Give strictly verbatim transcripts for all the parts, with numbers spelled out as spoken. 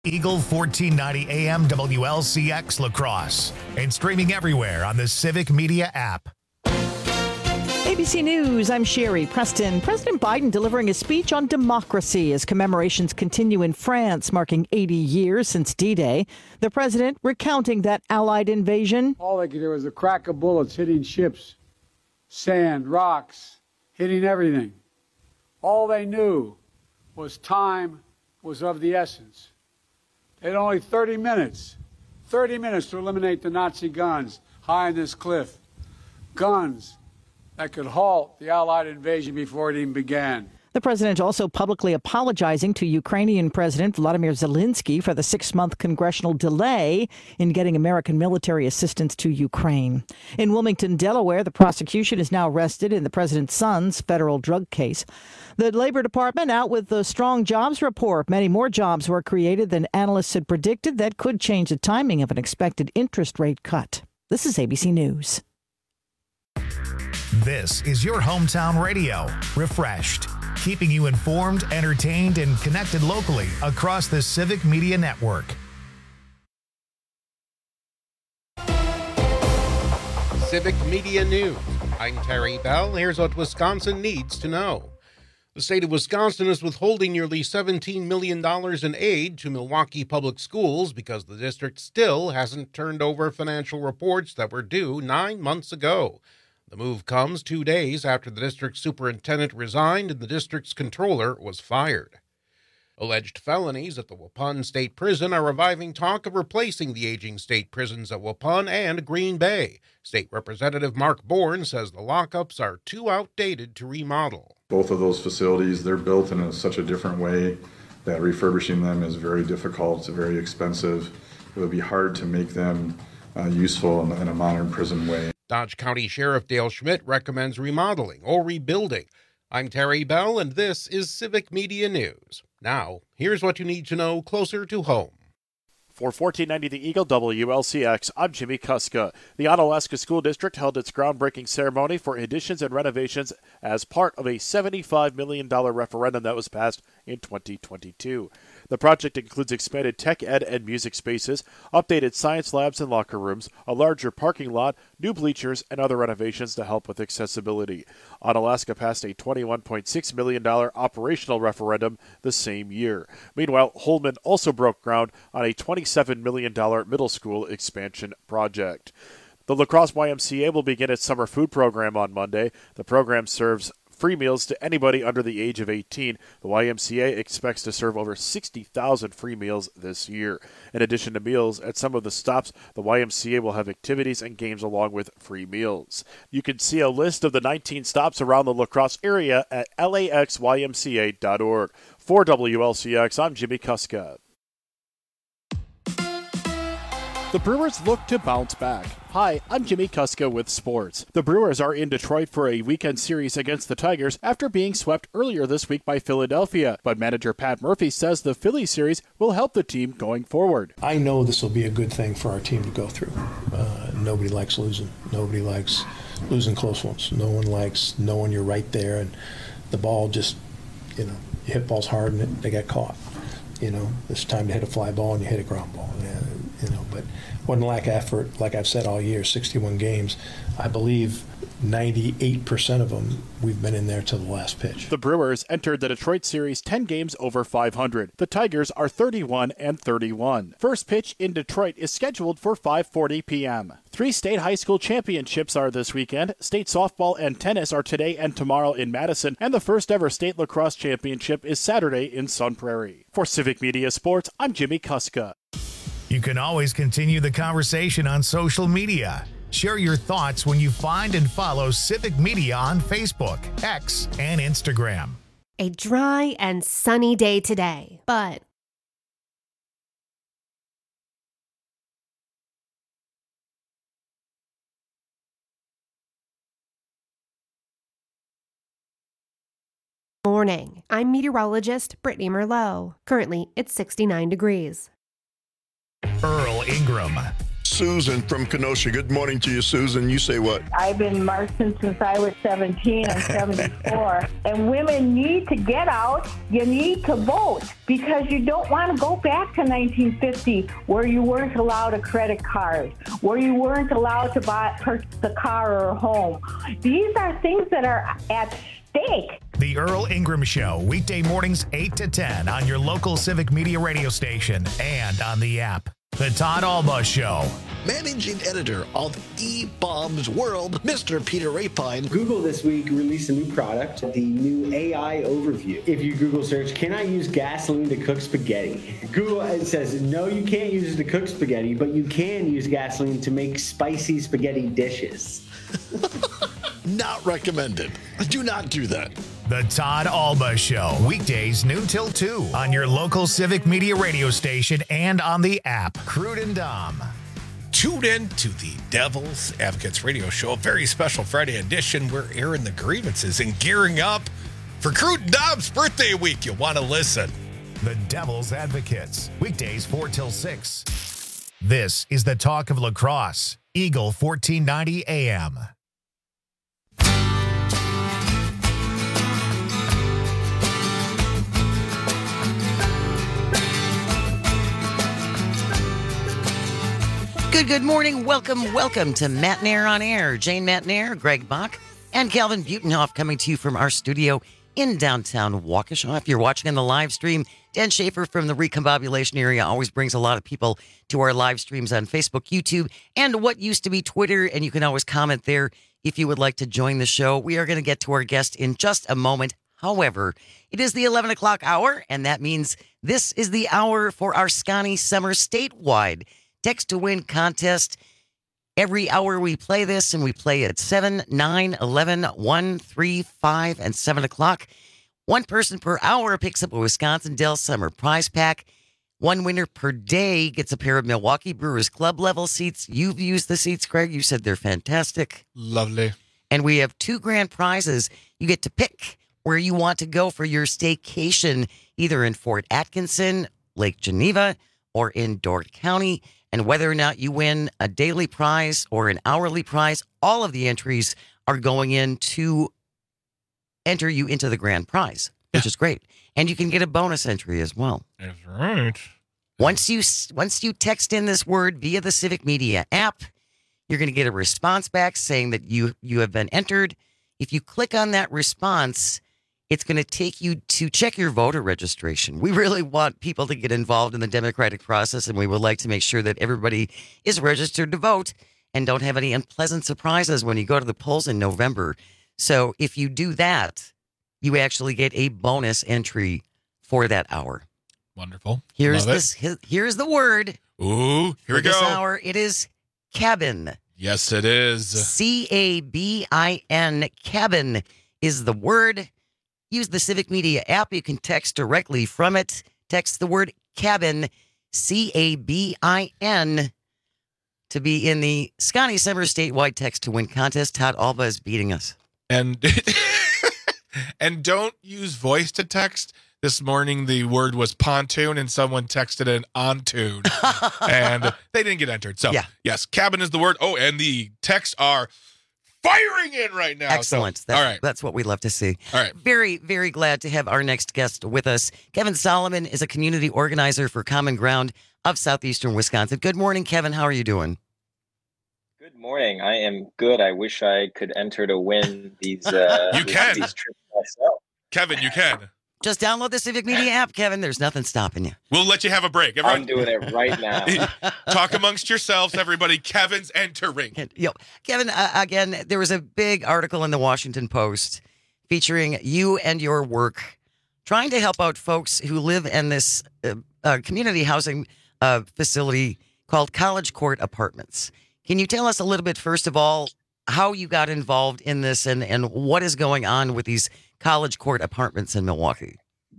Eagle fourteen ninety A M W L C X La Crosse and streaming everywhere on the Civic Media app. A B C News, I'm Sherry Preston. President Biden delivering a speech on democracy as commemorations continue in France, marking eighty years since D-Day. The president recounting that Allied invasion. All they could do was a crack of bullets hitting ships, sand, rocks, hitting everything. All they knew was time was of the essence. They had only thirty minutes, thirty minutes to eliminate the Nazi guns high on this cliff. Guns that could halt the Allied invasion before it even began. The president also publicly apologizing to Ukrainian President Vladimir Zelensky for the six-month congressional delay in getting American military assistance to Ukraine. In Wilmington, Delaware, the prosecution is now arrested in the president's son's federal drug case. The Labor Department out with the strong jobs report. Many more jobs were created than analysts had predicted that could change the timing of an expected interest rate cut. This is A B C News. This is your hometown radio, refreshed, keeping you informed, entertained, and connected locally across the Civic Media Network. Civic Media News. I'm Terry Bell. Here's what Wisconsin needs to know. The state of Wisconsin is withholding nearly seventeen million dollars in aid to Milwaukee Public Schools because the district still hasn't turned over financial reports that were due nine months ago. The move comes two days after the district superintendent resigned and the district's controller was fired. Alleged felonies at the Waupun State Prison are reviving talk of replacing the aging state prisons at Waupun and Green Bay. State Representative Mark Bourne says the lockups are too outdated to remodel. Both of those facilities, they're built in a, such a different way that refurbishing them is very difficult. It's very expensive. It would be hard to make them uh, useful in, in a modern prison way. Dodge County Sheriff Dale Schmidt recommends remodeling or rebuilding. I'm Terry Bell, and this is Civic Media News. Now, here's what you need to know closer to home. For fourteen ninety The Eagle W L C X, I'm Jimmy Kuska. The Onalaska School District held its groundbreaking ceremony for additions and renovations as part of a seventy-five million dollars referendum that was passed in twenty twenty-two. The project includes expanded tech ed and music spaces, updated science labs and locker rooms, a larger parking lot, new bleachers, and other renovations to help with accessibility. Onalaska passed a twenty-one point six million dollars operational referendum the same year. Meanwhile, Holman also broke ground on a twenty-seven million dollars middle school expansion project. The La Crosse Y M C A will begin its summer food program on Monday. The program serves free meals to anybody under the age of eighteen. The Y M C A expects to serve over sixty thousand free meals this year. In addition to meals, at some of the stops, the Y M C A will have activities and games along with free meals. You can see a list of the nineteen stops around the La Crosse area at L A X Y M C A dot org. For W L C X, I'm Jimmy Kuska. The Brewers look to bounce back. Hi, I'm Jimmy Kuska with sports. The Brewers are in Detroit for a weekend series against the Tigers after being swept earlier this week by Philadelphia. But manager Pat Murphy says the Philly series will help the team going forward. I know this will be a good thing for our team to go through. Uh, nobody likes losing. Nobody likes losing close ones. No one likes knowing you're right there and the ball just, you know, you hit balls hard and it, they get caught. You know, it's time to hit a fly ball and you hit a ground ball. Yeah, you know, but wasn't lack of effort, like I've said all year, sixty-one games. I believe ninety-eight percent of them, we've been in there to the last pitch. The Brewers entered the Detroit series ten games over five hundred. The Tigers are thirty-one and thirty-one. First pitch in Detroit is scheduled for five forty p.m. Three state high school championships are this weekend. State softball and tennis are today and tomorrow in Madison, and the first ever state lacrosse championship is Saturday in Sun Prairie. For Civic Media Sports, I'm Jimmy Kuska. You can always continue the conversation on social media. Share your thoughts when you find and follow Civic Media on Facebook, X, and Instagram. A dry and sunny day today, but morning. I'm meteorologist Brittany Merlot. Currently, it's sixty-nine degrees. Earl Ingram. Susan from Kenosha. Good morning to you, Susan. You say what? I've been marching since I was seventeen. I'm seventy-four. And women need to get out. You need to vote because you don't want to go back to nineteen fifty where you weren't allowed a credit card, where you weren't allowed to buy purchase a car or a home. These are things that are at stake. The Earl Ingram Show, weekday mornings eight to ten on your local Civic Media radio station and on the app. The Todd Alba Show. Managing editor of eBaum's World, Mister Peter Rapine. Google this week released a new product, the new A I overview. If you Google search, can I use gasoline to cook spaghetti? Google it says, no, you can't use it to cook spaghetti, but you can use gasoline to make spicy spaghetti dishes. Not recommended. Do not do that. The Todd Alba Show, weekdays noon till two on your local Civic Media radio station and on the app. Crude and Dom. Tune in to the Devil's Advocates radio show, a very special Friday edition. We're airing the grievances and gearing up for Crude and Dom's birthday week. You'll want to listen. The Devil's Advocates, weekdays four till six. This is the talk of La Crosse, Eagle fourteen ninety A M. Good, good morning. Welcome, welcome to Matt Nair on Air. Jane Matt Nair, Greg Bach, and Calvin Butenhoff coming to you from our studio in downtown Waukesha. If you're watching on the live stream, Dan Schaefer from the Recombobulation area always brings a lot of people to our live streams on Facebook, YouTube, and what used to be Twitter, and you can always comment there if you would like to join the show. We are going to get to our guest in just a moment. However, it is the eleven o'clock hour, and that means this is the hour for our Scotty Summer statewide Text to Win contest. Every hour we play this, and we play at seven, nine, eleven, one, three, five, and seven o'clock. One person per hour picks up a Wisconsin Dells Summer Prize Pack. One winner per day gets a pair of Milwaukee Brewers Club level seats. You've used the seats, Greg. You said they're fantastic. Lovely. And we have two grand prizes. You get to pick where you want to go for your staycation, either in Fort Atkinson, Lake Geneva, or in Dordt County. And whether or not you win a daily prize or an hourly prize, all of the entries are going in to enter you into the grand prize, which is great. And you can get a bonus entry as well. That's right. Once you once you text in this word via the Civic Media app, you're going to get a response back saying that you you have been entered. If you click on that response, it's going to take you to check your voter registration. We really want people to get involved in the democratic process, and we would like to make sure that everybody is registered to vote and don't have any unpleasant surprises when you go to the polls in November. So if you do that, you actually get a bonus entry for that hour. Wonderful. Here's Love this. Here's the word. Ooh, here for we this go. Hour. It is cabin. Yes, it is. C A B I N. Cabin is the word. Use the Civic Media app. You can text directly from it. Text the word cabin, C A B I N, to be in the Scotty Summer statewide Text to Win contest. Todd Alba is beating us. And and don't use voice to text. This morning, the word was pontoon, and someone texted an ontoon, and they didn't get entered. So, yeah. Yes, cabin is the word. Oh, and the texts are firing in right now. Excellent. So, That's, all right. That's what we love to see. All right. Very, very glad to have our next guest with us. Kevin Solomon is a community organizer for Common Ground of southeastern Wisconsin. Good morning, Kevin. How are you doing? Good morning. I am good. I wish I could enter to win these. Uh, you these, can. These trips myself. Kevin, you can. Just download the Civic Media app, Kevin. There's nothing stopping you. We'll let you have a break. Everyone, I'm doing it right now. Talk amongst yourselves, everybody. Kevin's entering. Yo, Kevin, uh, again, there was a big article in the Washington Post featuring you and your work trying to help out folks who live in this uh, uh, community housing uh, facility called College Court Apartments. Can you tell us a little bit, first of all, how you got involved in this and, and what is going on with these College Court Apartments in Milwaukee?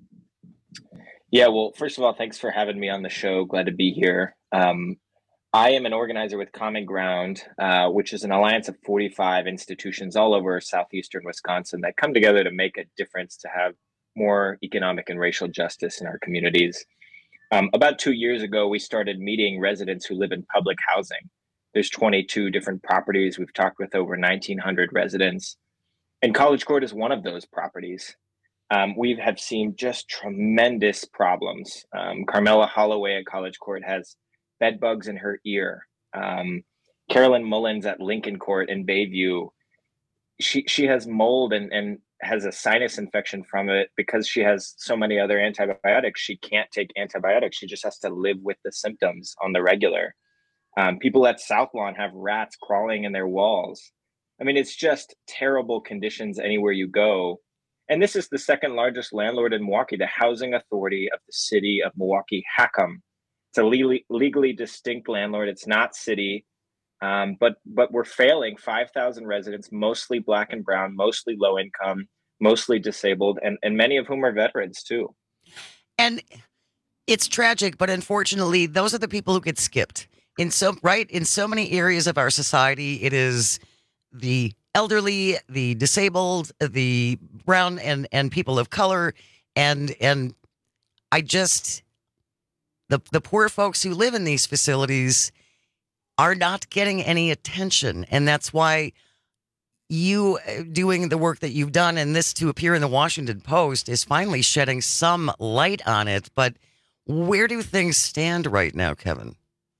Yeah, well, first of all, thanks for having me on the show. Glad to be here. Um, I am an organizer with Common Ground, uh, which is an alliance of forty-five institutions all over southeastern Wisconsin that come together to make a difference to have more economic and racial justice in our communities. Um, about two years ago, we started meeting residents who live in public housing There's twenty-two different properties. We've talked with over nineteen hundred residents. And College Court is one of those properties. Um, we have seen just tremendous problems. Um, Carmela Holloway at College Court has bed bugs in her ear. Um, Carolyn Mullins at Lincoln Court in Bayview, she she has mold and, and has a sinus infection from it because she has so many other antibiotics. She can't take antibiotics. She just has to live with the symptoms on the regular. Um, people at South Lawn have rats crawling in their walls. I mean, it's just terrible conditions anywhere you go. And this is the second largest landlord in Milwaukee, the Housing Authority of the City of Milwaukee, HACM. It's a legally, legally distinct landlord. It's not city. Um, but but we're failing five thousand residents, mostly Black and brown, mostly low income, mostly disabled, and, and many of whom are veterans too. And it's tragic, but unfortunately, those are the people who get skipped. In so right in so many areas of our society, it is the elderly, the disabled, the brown and, and people of color, and and I just the the poor folks who live in these facilities are not getting any attention. And that's why you doing the work that you've done and this to appear in the Washington Post is finally shedding some light on it. But where do things stand right now, Kevin?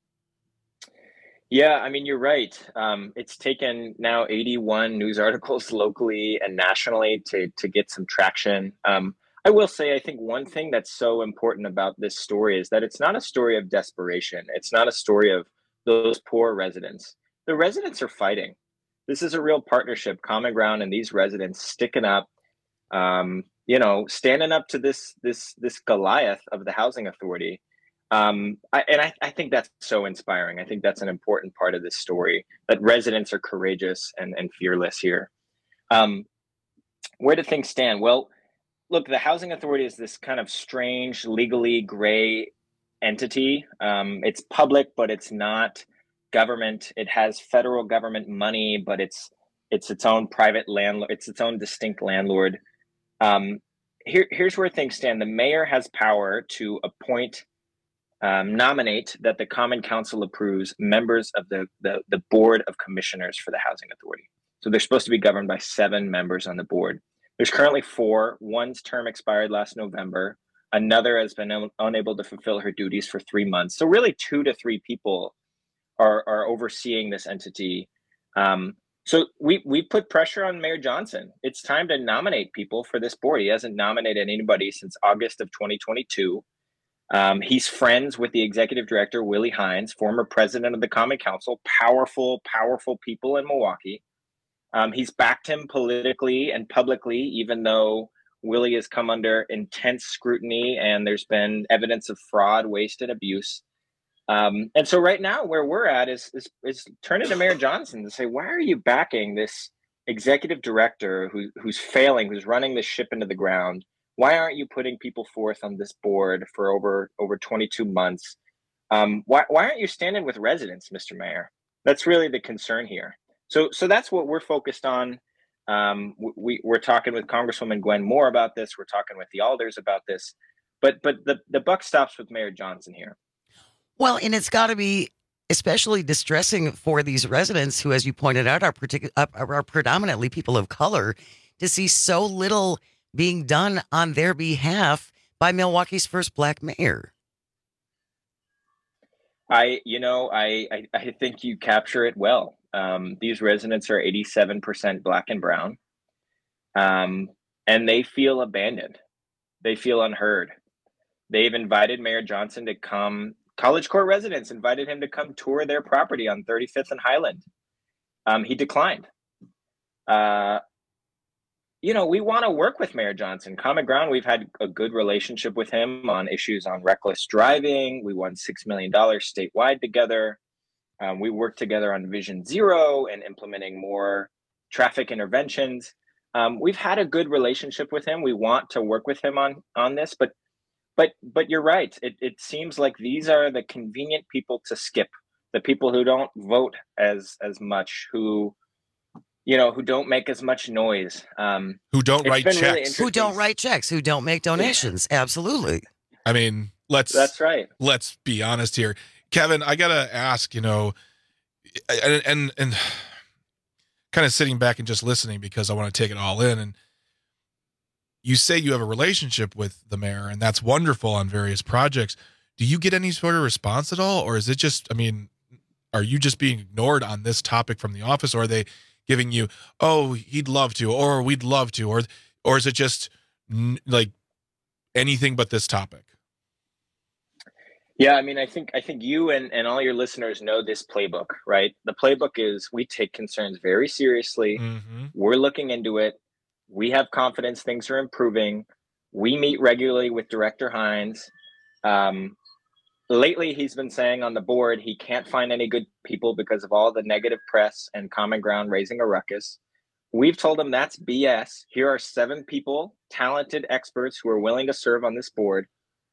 Yeah, I mean, you're right. Um, it's taken now eighty-one news articles locally and nationally to, to get some traction. Um, I will say, I think one thing that's so important about this story is that it's not a story of desperation. It's not a story of those poor residents. The residents are fighting. This is a real partnership, Common Ground and these residents sticking up, um, you know, standing up to this this this Goliath of the Housing Authority. Um, I, and I, I think that's so inspiring. I think that's an important part of this story, that residents are courageous and, and fearless here. Um, where do things stand? Well, look, the Housing Authority is this kind of strange, legally gray entity. Um, it's public, but it's not government. It has federal government money, but it's it's its own private landlord. It's its own distinct landlord. Um, here, here's where things stand. The mayor has power to appoint, um, nominate that the Common Council approves members of the, the the Board of Commissioners for the Housing Authority. So they're supposed to be governed by seven members on the board. There's currently four. One's term expired last November. Another has been un- unable to fulfill her duties for three months. So really two to three people are, are overseeing this entity. Um, so we, we put pressure on Mayor Johnson. It's time to nominate people for this board. He hasn't nominated anybody since August of twenty twenty-two. Um, he's friends with the executive director, Willie Hines, former president of the Common Council, powerful, powerful people in Milwaukee. Um, he's backed him politically and publicly, even though Willie has come under intense scrutiny and there's been evidence of fraud, waste, and abuse. Um, and so right now where we're at is, is, is turning to Mayor Johnson to say, why are you backing this executive director who, who's failing, who's running the ship into the ground? Why aren't you putting people forth on this board for over, over twenty-two months? Um, why, why aren't you standing with residents, Mister Mayor? That's really the concern here. So, so that's what we're focused on. Um, we, we're talking with Congresswoman Gwen Moore about this. We're talking with the alders about this, but but the, the buck stops with Mayor Johnson here. Well, and it's got to be especially distressing for these residents who, as you pointed out, are, partic- are predominantly people of color, to see so little being done on their behalf by Milwaukee's first Black mayor. I, you know, I, I, I think you capture it well. Um, these residents are eighty-seven percent Black and brown, um, and they feel abandoned. They feel unheard. They've invited Mayor Johnson to come. College Court residents invited him to come tour their property on thirty-fifth and Highland. Um, he declined. Uh, you know, we want to work with Mayor Johnson. Common Ground, we've had a good relationship with him on issues on reckless driving. We won six million dollars statewide together. Um, we worked together on Vision Zero and implementing more traffic interventions. Um, we've had a good relationship with him. We want to work with him on, on this, but but but you're right. It, it seems like these are the convenient people to skip, the people who don't vote as as much, who you know, who don't make as much noise, um, who don't write checks, really who don't write checks, who don't make donations. Yeah. Absolutely. I mean, let's that's right. Let's be honest here. Kevin, I got to ask, you know, and, and, and kind of sitting back and just listening because I want to take it all in. And you say you have a relationship with the mayor, and that's wonderful on various projects. Do you get any sort of response at all? Or is it just, I mean, are you just being ignored on this topic from the office? Or are they giving you, oh, he'd love to, or we'd love to, or, or is it just n- like anything but this topic? Yeah, I mean, I think I think you and, and all your listeners know this playbook, right? The playbook is we take concerns very seriously. Mm-hmm. We're looking into it. We have confidence things are improving. We meet regularly with Director Hines. Um, lately, he's been saying on the board he can't find any good people because of all the negative press and Common Ground raising a ruckus. We've told him that's B S. Here are seven people, talented experts who are willing to serve on this board.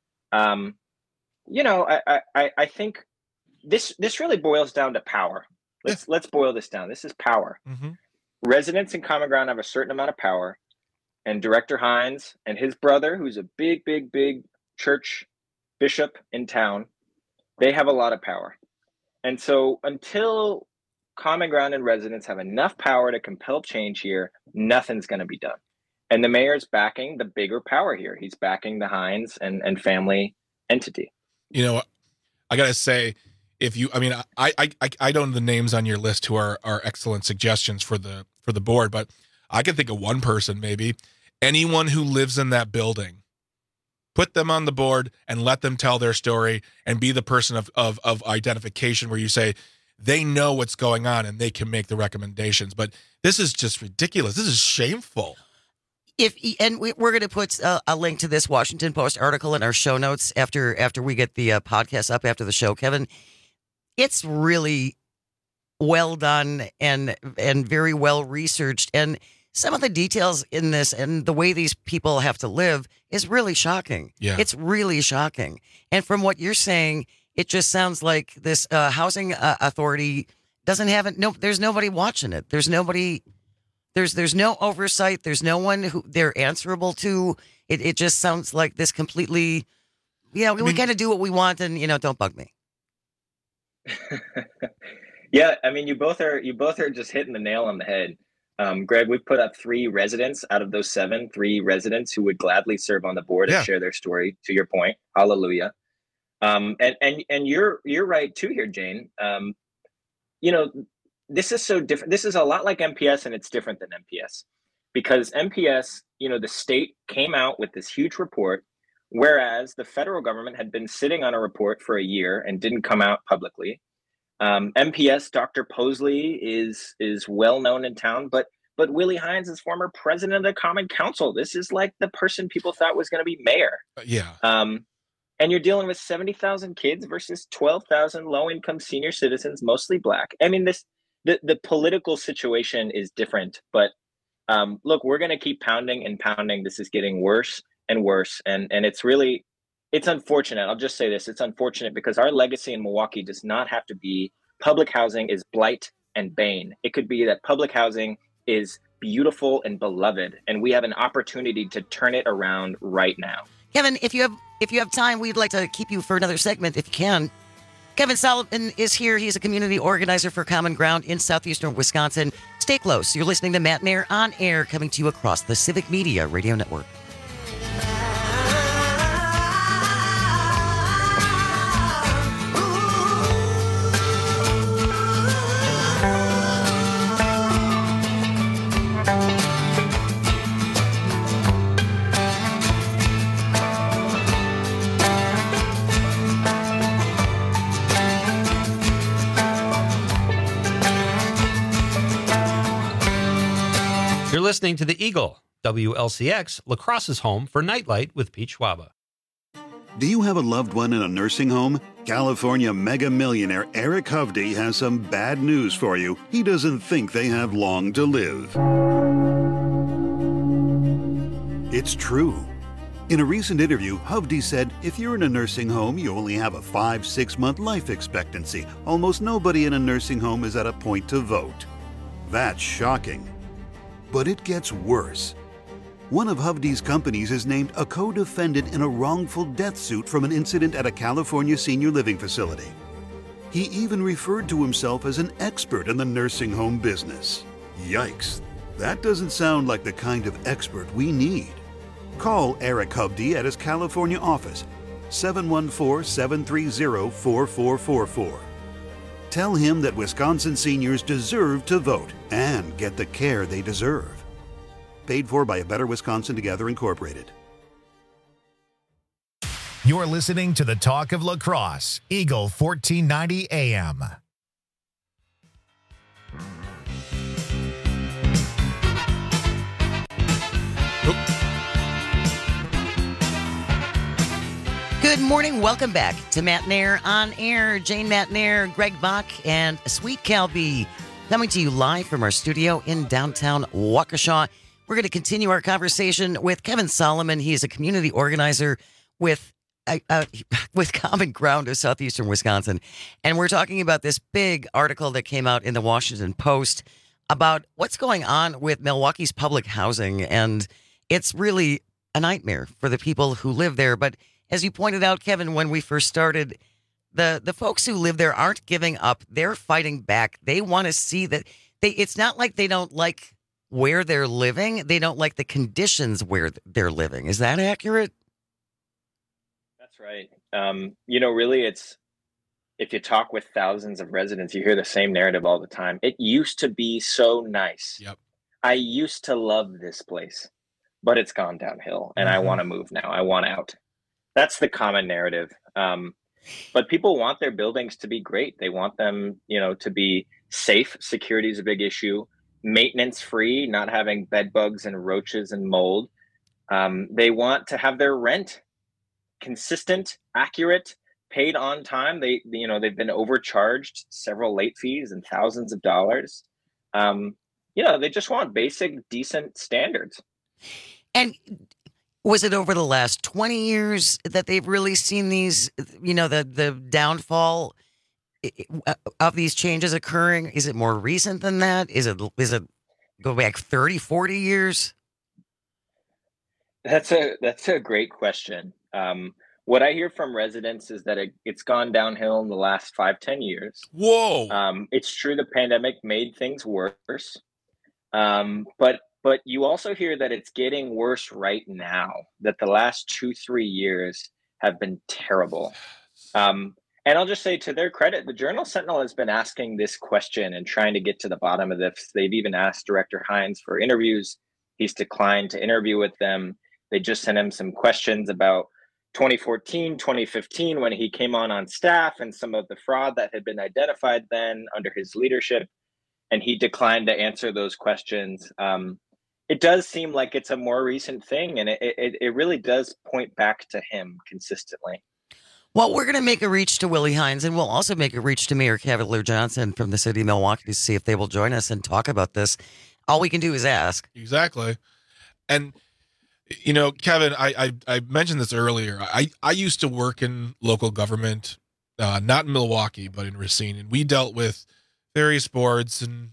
Um, you know, I, I, I think this this really boils down to power. Let's yeah. let's boil this down. This is power. Mm-hmm. Residents in Common Ground have a certain amount of power, and Director Hines and his brother, who's a big, big, big church bishop in town, they have a lot of power. And so until Common Ground and residents have enough power to compel change here, nothing's going to be done. And the mayor's backing the bigger power here. He's backing the Hines and, and family entity. You know, I got to say, if you, I mean, I, I, I, I don't know the names on your list who are, are excellent suggestions for the, for the board, but I can think of one person, maybe anyone who lives in that building, put them on the board and let them tell their story and be the person of, of, of identification where you say they know what's going on and they can make the recommendations. But this is just ridiculous. This is shameful. If and we, we're going to put a, a link to this Washington Post article in our show notes after after we get the uh, podcast up after the show, Kevin. It's really well done and and very well researched, and some of the details in this and the way these people have to live is really shocking. Yeah. It's really shocking. And from what you're saying, it just sounds like this uh, housing uh, authority doesn't have it. No, there's nobody watching it. There's nobody. There's there's no oversight. There's no one who they're answerable to. It it just sounds like this completely. Yeah, we, we kind of do what we want, and you know, don't bug me. Yeah, I mean, you both are you both are just hitting the nail on the head. Um, Greg, we put up three residents out of those seven, three residents who would gladly serve on the board yeah. and share their story. To your point, hallelujah. Um, and and and you're you're right too here, Jane. Um, you know. This is so different. This is a lot like M P S, and it's different than M P S because M P S, you know, the state came out with this huge report, whereas the federal government had been sitting on a report for a year and didn't come out publicly. Um, M P S, Doctor Posley is is well known in town, but but Willie Hines is former president of the Common Council. This is like the person people thought was going to be mayor. Uh, yeah. Um, and you're dealing with seventy thousand kids versus twelve thousand low income senior citizens, mostly Black. I mean, this. The the political situation is different, but um, look, we're going to keep pounding and pounding. This is getting worse and worse, and and it's really, it's unfortunate. I'll just say this: it's unfortunate because our legacy in Milwaukee does not have to be public housing is blight and bane. It could be that public housing is beautiful and beloved, and we have an opportunity to turn it around right now. Kevin, if you have if you have time, we'd like to keep you for another segment if you can. Kevin Solomon is here. He's a community organizer for Common Ground in southeastern Wisconsin. Stay close. You're listening to Matt Nair on air, coming to you across the Civic Media Radio Network. You're listening to The Eagle, W L C X, La Crosse's home for Nightlight with Pete Schwaba. Do you have a loved one in a nursing home? California mega millionaire Eric Hovde has some bad news for you. He doesn't think they have long to live. It's true. In a recent interview, Hovde said, if you're in a nursing home, you only have a five, six month life expectancy. Almost nobody in a nursing home is at a point to vote. That's shocking. But it gets worse. One of Hovde's companies is named a co-defendant in a wrongful death suit from an incident at a California senior living facility. He even referred to himself as an expert in the nursing home business. Yikes, that doesn't sound like the kind of expert we need. Call Eric Hovde at his California office, seven one four, seven three zero, four four four four. Tell him that Wisconsin seniors deserve to vote and get the care they deserve. Paid for by A Better Wisconsin Together Incorporated. You're listening to the Talk of La Crosse, Eagle fourteen ninety A M. Good morning. Welcome back to Matt Nair on Air. Jane Matt Nair, Greg Bach, and Sweet Calby coming to you live from our studio in downtown Waukesha. We're going to continue our conversation with Kevin Solomon. He is a community organizer with uh, uh, with Common Ground of Southeastern Wisconsin. And we're talking about this big article that came out in the Washington Post about what's going on with Milwaukee's public housing. And it's really a nightmare for the people who live there. But as you pointed out, Kevin, when we first started, the, the folks who live there aren't giving up. They're fighting back. They want to see that they. It's not like they don't like where they're living. They don't like the conditions where they're living. Is that accurate? That's right. Um, you know, really, it's if you talk with thousands of residents, you hear the same narrative all the time. It used to be so nice. Yep. I used to love this place, but it's gone downhill, and mm-hmm. I want to move now. I want out. That's the common narrative. Um, but people want their buildings to be great. They want them, you know, to be safe. Security is a big issue. Maintenance free, not having bed bugs and roaches and mold. Um, they want to have their rent consistent, accurate, paid on time. They, you know, they've been overcharged several late fees and thousands of dollars. Um, you know, they just want basic, decent standards. And was it over the last twenty years that they've really seen these, you know, the, the downfall of these changes occurring? Is it more recent than that? Is it, is it go back thirty, forty years? That's a, that's a great question. Um, what I hear from residents is that it, it's gone downhill in the last five, ten years. Whoa. Um, it's true the pandemic made things worse. Um, but But you also hear that it's getting worse right now, that the last two, three years have been terrible. Um, and I'll just say to their credit, the Journal Sentinel has been asking this question and trying to get to the bottom of this. They've even asked Director Hines for interviews. He's declined to interview with them. They just sent him some questions about twenty fourteen, twenty fifteen, when he came on on staff and some of the fraud that had been identified then under his leadership. And he declined to answer those questions. Um, It does seem like it's a more recent thing, and it, it, it really does point back to him consistently. Well, we're going to make a reach to Willie Hines, and we'll also make a reach to Mayor Cavalier Johnson from the city of Milwaukee to see if they will join us and talk about this. All we can do is ask. Exactly. And, you know, Kevin, I I, I mentioned this earlier. I, I used to work in local government, uh, not in Milwaukee, but in Racine, and we dealt with various boards and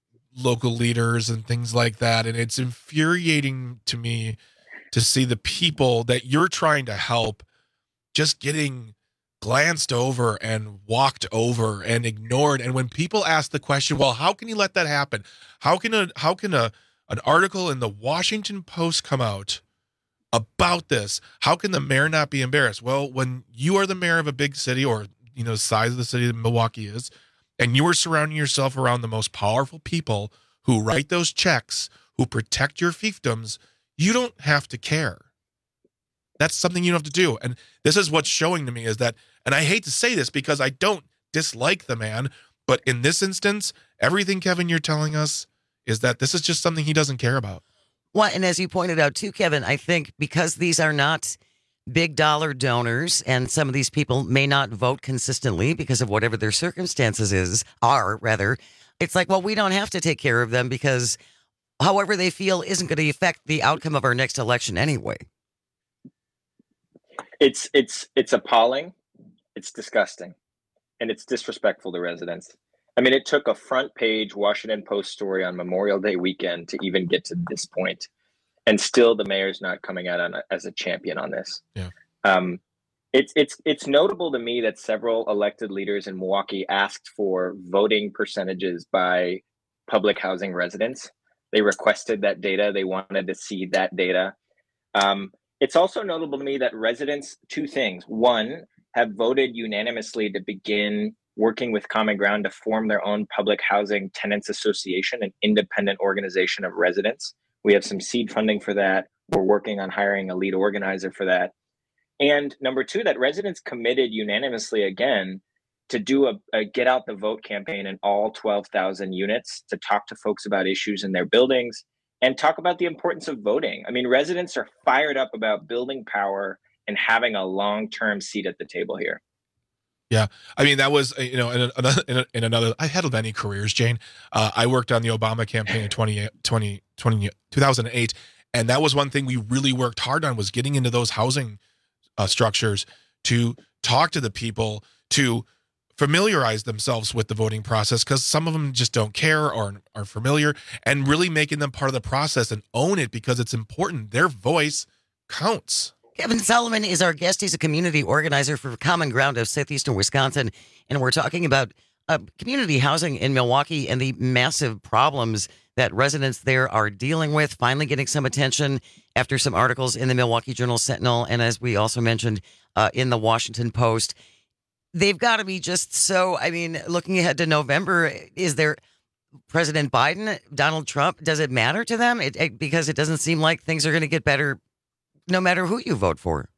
local leaders and things like that. And it's infuriating to me to see the people that you're trying to help just getting glanced over and walked over and ignored. And when people ask the question, well, how can you let that happen? How can a, how can a, an article in the Washington Post come out about this? How can the mayor not be embarrassed? Well, when you are the mayor of a big city, or, you know, the size of the city that Milwaukee is, and you are surrounding yourself around the most powerful people who write those checks, who protect your fiefdoms, you don't have to care. That's something you don't have to do. And this is what's showing to me is that, and I hate to say this because I don't dislike the man, but in this instance, everything, Kevin, you're telling us is that this is just something he doesn't care about. Well, and as you pointed out too, Kevin, I think because these are not big dollar donors, and some of these people may not vote consistently because of whatever their circumstances is are rather, it's like, well, we don't have to take care of them because however they feel isn't going to affect the outcome of our next election anyway. It's it's it's appalling, it's disgusting, and it's disrespectful to residents. I mean, it took a front page Washington Post story on Memorial Day weekend to even get to this point. And still the mayor's not coming out on a, as a champion on this. Yeah. Um, It's it's it's notable to me that several elected leaders in Milwaukee asked for voting percentages by public housing residents. They requested that data. They wanted to see that data. Um, it's also notable to me that residents, two things. One, have voted unanimously to begin working with Common Ground to form their own public housing tenants association, an independent organization of residents. We have some seed funding for that. We're working on hiring a lead organizer for that. And number two, that residents committed unanimously again to do a, a get out the vote campaign in all twelve thousand units to talk to folks about issues in their buildings and talk about the importance of voting. I mean, residents are fired up about building power and having a long-term seat at the table here. Yeah. I mean, that was, you know, in another, in, in another I had many careers, Jane. Uh, I worked on the Obama campaign in twenty, twenty, twenty, two thousand eight. And that was one thing we really worked hard on, was getting into those housing uh, structures to talk to the people, to familiarize themselves with the voting process, because some of them just don't care or are familiar, and really making them part of the process and own it because it's important. Their voice counts. Kevin Solomon is our guest. He's a community organizer for Common Ground of Southeastern Wisconsin, and we're talking about uh, community housing in Milwaukee and the massive problems that residents there are dealing with, finally getting some attention after some articles in the Milwaukee Journal-Sentinel, and as we also mentioned, uh, in the Washington Post. They've got to be just so, I mean, looking ahead to November, is there President Biden, Donald Trump, does it matter to them? It, it, because it doesn't seem like things are going to get better no matter who you vote for.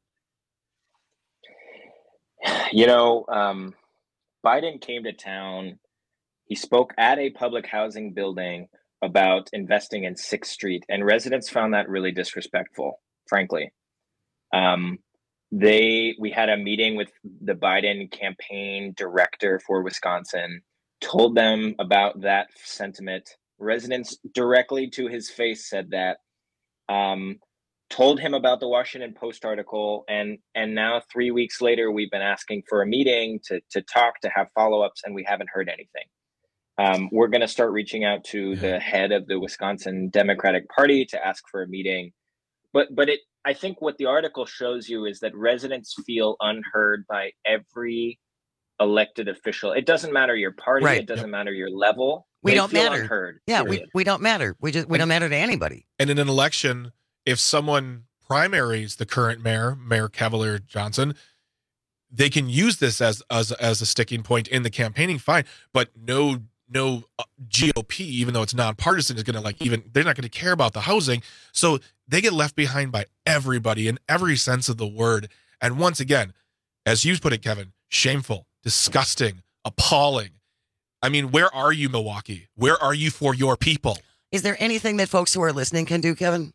You know, um, Biden came to town. He spoke at a public housing building about investing in Sixth Street, and residents found that really disrespectful, frankly. Um, they, we had a meeting with the Biden campaign director for Wisconsin, told them about that sentiment. Residents directly to his face said that, um, told him about the Washington Post article, and and now three weeks later, we've been asking for a meeting to to talk, to have follow-ups, and we haven't heard anything. Um, we're going to start reaching out to yeah. the head of the Wisconsin Democratic Party to ask for a meeting. But but it I think what the article shows you is that residents feel unheard by every elected official. It doesn't matter your party. Right. It doesn't yep. matter your level. We they don't feel matter. Unheard, yeah, we, we don't matter. We just we don't matter to anybody. And in an election, if someone primaries the current mayor, Mayor Cavalier Johnson, they can use this as as as a sticking point in the campaigning. Fine, but no no G O P, even though it's nonpartisan, is going to like even they're not going to care about the housing. So they get left behind by everybody in every sense of the word. And once again, as you put it, Kevin, shameful, disgusting, appalling. I mean, where are you, Milwaukee? Where are you for your people? Is there anything that folks who are listening can do, Kevin?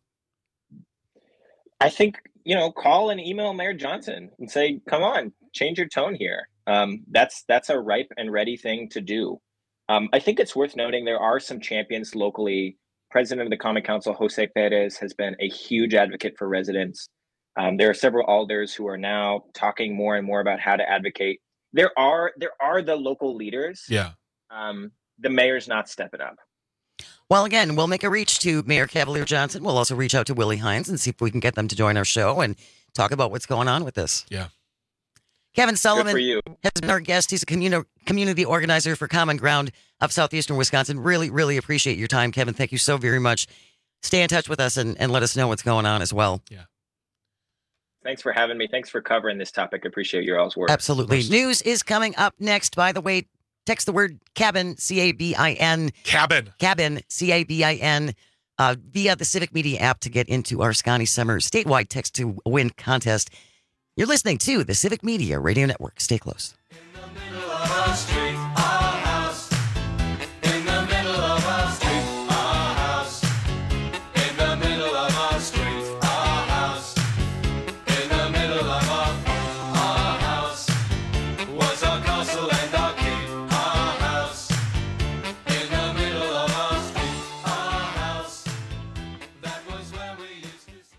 I think, you know, call and email Mayor Johnson and say, come on, change your tone here. Um, that's that's a ripe and ready thing to do. Um, I think it's worth noting there are some champions locally. President of the Common Council, Jose Perez, has been a huge advocate for residents. Um, there are several alders who are now talking more and more about how to advocate. There are there are the local leaders. Yeah. Um, the mayor's not stepping up. Well, again, we'll make a reach to Mayor Cavalier Johnson. We'll also reach out to Willie Hines and see if we can get them to join our show and talk about what's going on with this. Yeah. Kevin Solomon Good for you. has been our guest. He's a communi- community organizer for Common Ground of Southeastern Wisconsin. Really, really appreciate your time, Kevin. Thank you so very much. Stay in touch with us and, and let us know what's going on as well. Yeah. Thanks for having me. Thanks for covering this topic. I appreciate your all's work. Absolutely. News is coming up next. By the way, text the word cabin, C A B I N. Cabin. Cabin, C A B I N, uh, via the Civic Media app to get into our Scotty Summer statewide text to win contest. You're listening to the Civic Media Radio Network. Stay close. In the middle of our street, our house. In the middle of our street, our house. In the middle of our street, our house. In the middle of our, our house was our castle and our keep, our house. In the middle of our street, our house. That was where we used to sleep.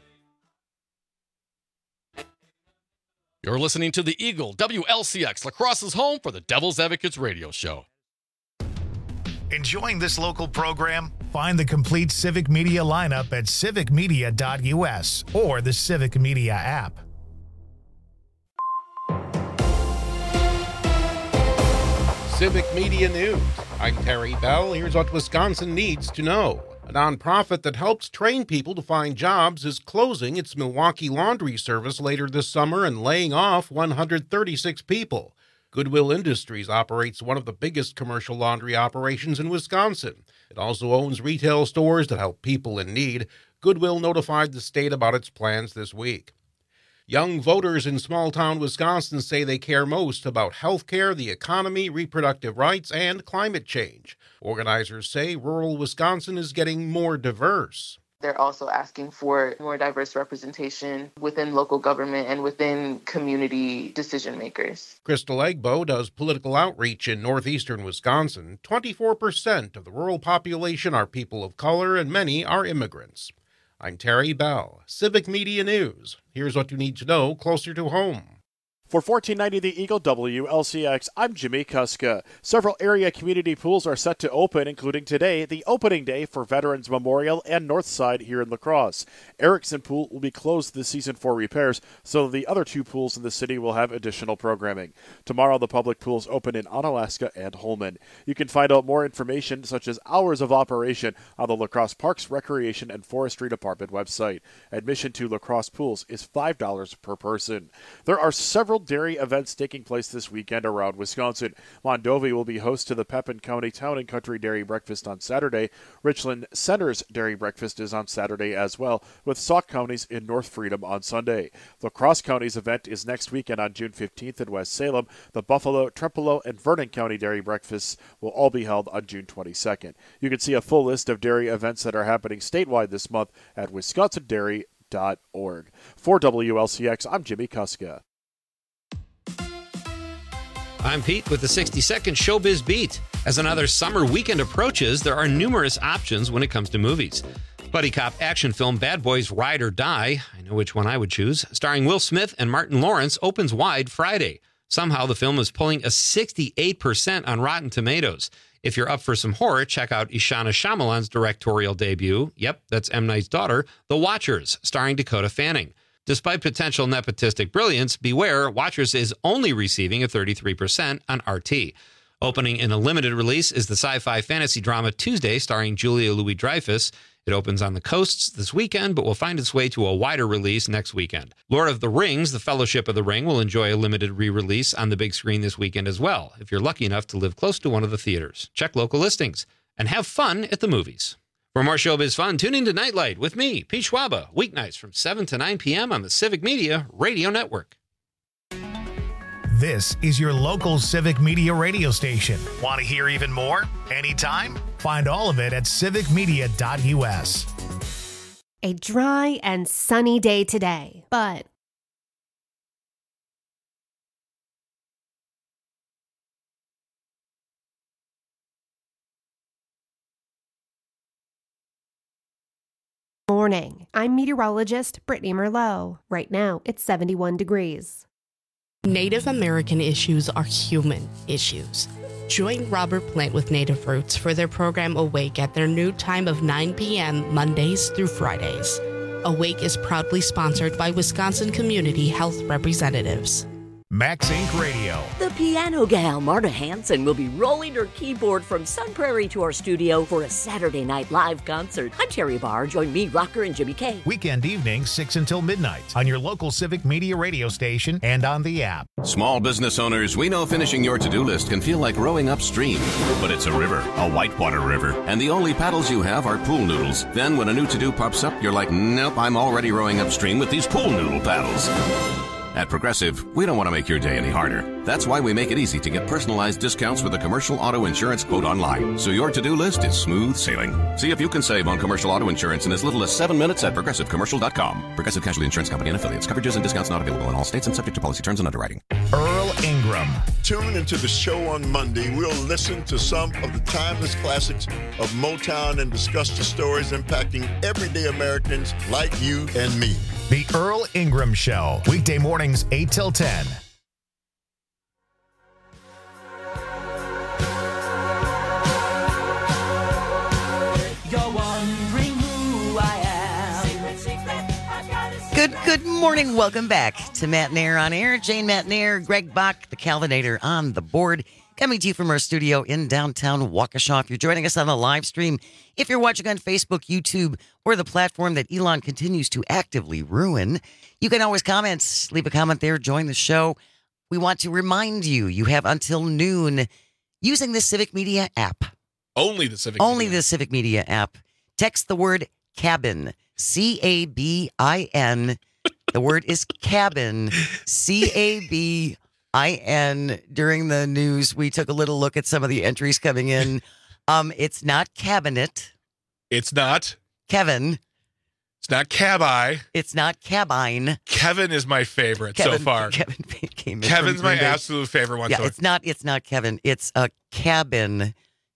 You're listening to the Eagle, W L C X, La Crosse's home for the Devil's Advocates radio show. Enjoying this local program? Find the complete Civic Media lineup at civic media dot U S or the Civic Media app. Civic Media News. I'm Terry Bell. Here's what Wisconsin needs to know. A nonprofit that helps train people to find jobs is closing its Milwaukee laundry service later this summer and laying off one hundred thirty-six people. Goodwill Industries operates one of the biggest commercial laundry operations in Wisconsin. It also owns retail stores that help people in need. Goodwill notified the state about its plans this week. Young voters in small-town Wisconsin say they care most about health care, the economy, reproductive rights, and climate change. Organizers say rural Wisconsin is getting more diverse. They're also asking for more diverse representation within local government and within community decision makers. Crystal Egbo does political outreach in northeastern Wisconsin. twenty-four percent of the rural population are people of color, and many are immigrants. I'm Terry Bell, Civic Media News. Here's what you need to know closer to home. For fourteen ninety The Eagle W L C X, I'm Jimmy Kuska. Several area community pools are set to open, including today, the opening day for Veterans Memorial and Northside here in La Crosse. Erickson Pool will be closed this season for repairs, so the other two pools in the city will have additional programming. Tomorrow, the public pools open in Onalaska and Holmen. You can find out more information, such as hours of operation, on the La Crosse Parks, Recreation, and Forestry Department website. Admission to La Crosse pools is five dollars per person. There are several dairy events taking place this weekend around Wisconsin. Mondovi will be host to the Pepin County Town and Country Dairy Breakfast on Saturday. Richland Center's Dairy Breakfast is on Saturday as well, with Sauk County's in North Freedom on Sunday. La Crosse County's event is next weekend on June fifteenth in West Salem. The Buffalo, Trempealeau, and Vernon County Dairy Breakfasts will all be held on June twenty-second. You can see a full list of dairy events that are happening statewide this month at wisconsin dairy dot org. For W L C X, I'm Jimmy Kuska. I'm Pete with the sixty second Showbiz Beat. As another summer weekend approaches, there are numerous options when it comes to movies. Buddy cop action film Bad Boys Ride or Die, I know which one I would choose, starring Will Smith and Martin Lawrence, opens wide Friday. Somehow the film is pulling a sixty-eight percent on Rotten Tomatoes. If you're up for some horror, check out Ishana Shyamalan's directorial debut. Yep, that's M. Night's daughter, The Watchers, starring Dakota Fanning. Despite potential nepotistic brilliance, beware, Watchers is only receiving a thirty-three percent on R T. Opening in a limited release is the sci-fi fantasy drama Tuesday, starring Julia Louis-Dreyfus. It opens on the coasts this weekend, but will find its way to a wider release next weekend. Lord of the Rings, The Fellowship of the Ring, will enjoy a limited re-release on the big screen this weekend as well, if you're lucky enough to live close to one of the theaters. Check local listings and have fun at the movies. For more showbiz fun, tune in to Nightlight with me, Pete Schwaba, weeknights from seven to nine p.m. on the Civic Media Radio Network. This is your local Civic Media radio station. Want to hear even more? Anytime? Find all of it at civic media dot u s. A dry and sunny day today, but morning. I'm meteorologist Brittany Merlot. Right now, it's seventy-one degrees. Native American issues are human issues. Join Robert Plant with Native Roots for their program Awake at their new time of nine p.m. Mondays through Fridays. Awake is proudly sponsored by Wisconsin Community Health Representatives. Max Incorporated. Radio. The piano gal, Marta Hanson, will be rolling her keyboard from Sun Prairie to our studio for a Saturday night live concert. I'm Terry Barr. Join me, Rocker, and Jimmy K. Weekend evenings, six until midnight on your local Civic Media radio station and on the app. Small business owners, we know finishing your to-do list can feel like rowing upstream. But it's a river, a whitewater river, and the only paddles you have are pool noodles. Then when a new to-do pops up, you're like, nope, I'm already rowing upstream with these pool noodle paddles. At Progressive, we don't want to make your day any harder. That's why we make it easy to get personalized discounts with a commercial auto insurance quote online, so your to-do list is smooth sailing. See if you can save on commercial auto insurance in as little as seven minutes at progressive commercial dot com. Progressive Casualty Insurance Company and Affiliates. Coverages and discounts not available in all states and subject to policy terms and underwriting. Earl Ingram. Tune into the show on Monday. We'll listen to some of the timeless classics of Motown and discuss the stories impacting everyday Americans like you and me. The Earl Ingram Show. Weekday mornings, eight till ten. You're wondering who I am. Secret, secret, I got a secret. Good, good morning. Welcome back to Matt and Air on Air. Jane Matt and Air, Greg Bach, the Calvinator on the board. coming to you from our studio in downtown Waukesha. If you're joining us on the live stream, if you're watching on Facebook, YouTube, or the platform that Elon continues to actively ruin, you can always comment, leave a comment there, join the show. We want to remind you, you have until noon using the Civic Media app. Only the Civic Only Media. the Civic Media app. Text the word cabin, C A B I N. The word is cabin, C A B I N. During the news, we took a little look at some of the entries coming in. Um, it's not cabinet. It's not. Kevin. It's not cabi. It's not cabine. Kevin is my favorite Kevin, so far. Kevin came in Kevin's from my Green Bay. absolute favorite one. Yeah, so it's not. It's not Kevin. It's a cabin,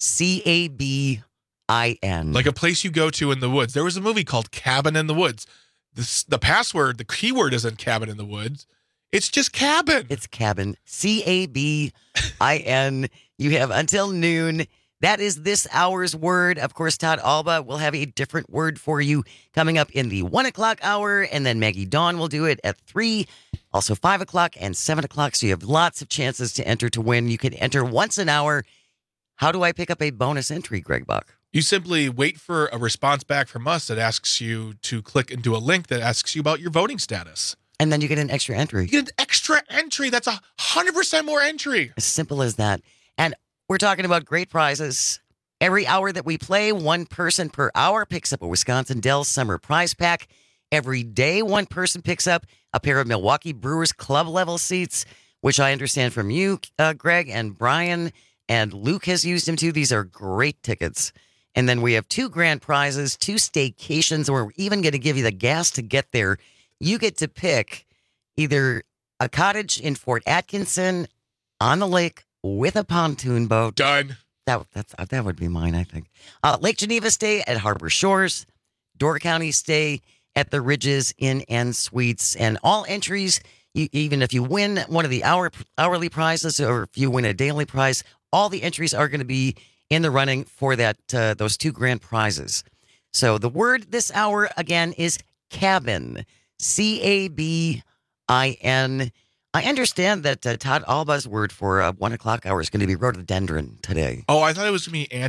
C A B I N. like a place you go to in the woods. There was a movie called Cabin in the Woods. This, the password, the keyword isn't cabin in the woods. It's just cabin. It's cabin, C A B I N. You have until noon. That is this hour's word. Of course, Todd Alba will have a different word for you coming up in the one o'clock hour, and then Maggie Dawn will do it at three, also five o'clock and seven o'clock. So you have lots of chances to enter to win. You can enter once an hour. How do I pick up a bonus entry, Greg Buck? You simply wait for a response back from us that asks you to click into a link that asks you about your voting status. And then you get an extra entry. You get an extra entry. That's a one hundred percent more entry. As simple as that. And we're talking about great prizes. Every hour that we play, one person per hour picks up a Wisconsin Dells Summer Prize Pack. Every day, one person picks up a pair of Milwaukee Brewers club level seats, which I understand from you, uh, Greg, and Brian, and Luke has used them too. These are great tickets. And then we have two grand prizes, two staycations, and we're even going to give you the gas to get there. You get to pick either a cottage in Fort Atkinson on the lake with a pontoon boat. Done. That that's, that would be mine, I think. Uh, Lake Geneva stay at Harbor Shores. Door County stay at the Ridges Inn and Suites. And all entries, you, even if you win one of the hour hourly prizes or if you win a daily prize, all the entries are going to be in the running for that uh, those two grand prizes. So the word this hour, again, is cabin. C A B I N. I understand that uh, Todd Alba's word for uh, one o'clock hour is going to be rhododendron today. Oh, I thought it was going to be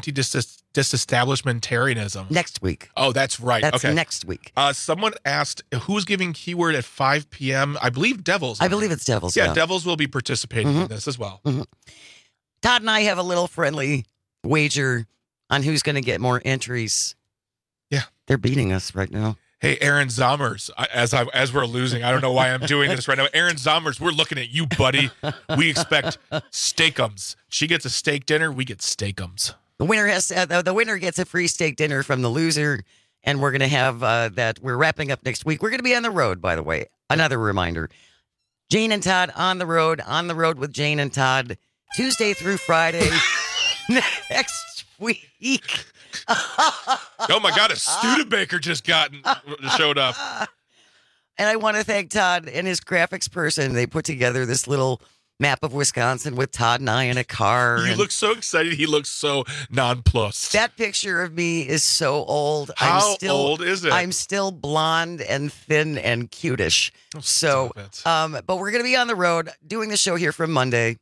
anti-disestablishmentarianism. Next week. Oh, that's right. That's okay. next week. Uh, someone asked who's giving keyword at five p.m. I believe Devils. I believe it's Devils. Yeah, yeah. Devils will be participating Mhm. in this as well. Mhm. Todd and I have a little friendly wager on who's going to get more entries. Yeah. They're beating us right now. Hey, Aaron Zommers, I- as I as we're losing, I don't know why I'm doing this right now. Aaron Zommers, we're looking at you, buddy. We expect steakums. She gets a steak dinner. We get steakums. The winner has uh, the, the winner gets a free steak dinner from the loser, and we're going to have uh, that. We're wrapping up next week. We're going to be on the road, by the way. Another reminder: Jane and Todd on the road, on the road with Jane and Todd, Tuesday through Friday next week. Oh my God, a Studebaker just got showed up. And I want to thank Todd and his graphics person. They put together this little map of Wisconsin with Todd and I in a car. You and look so excited. He looks so nonplussed. that picture of me is so old. How I'm still, old is it? I'm still blonde and thin and cutish. so, um, but we're going to be on the road doing the show here from Monday.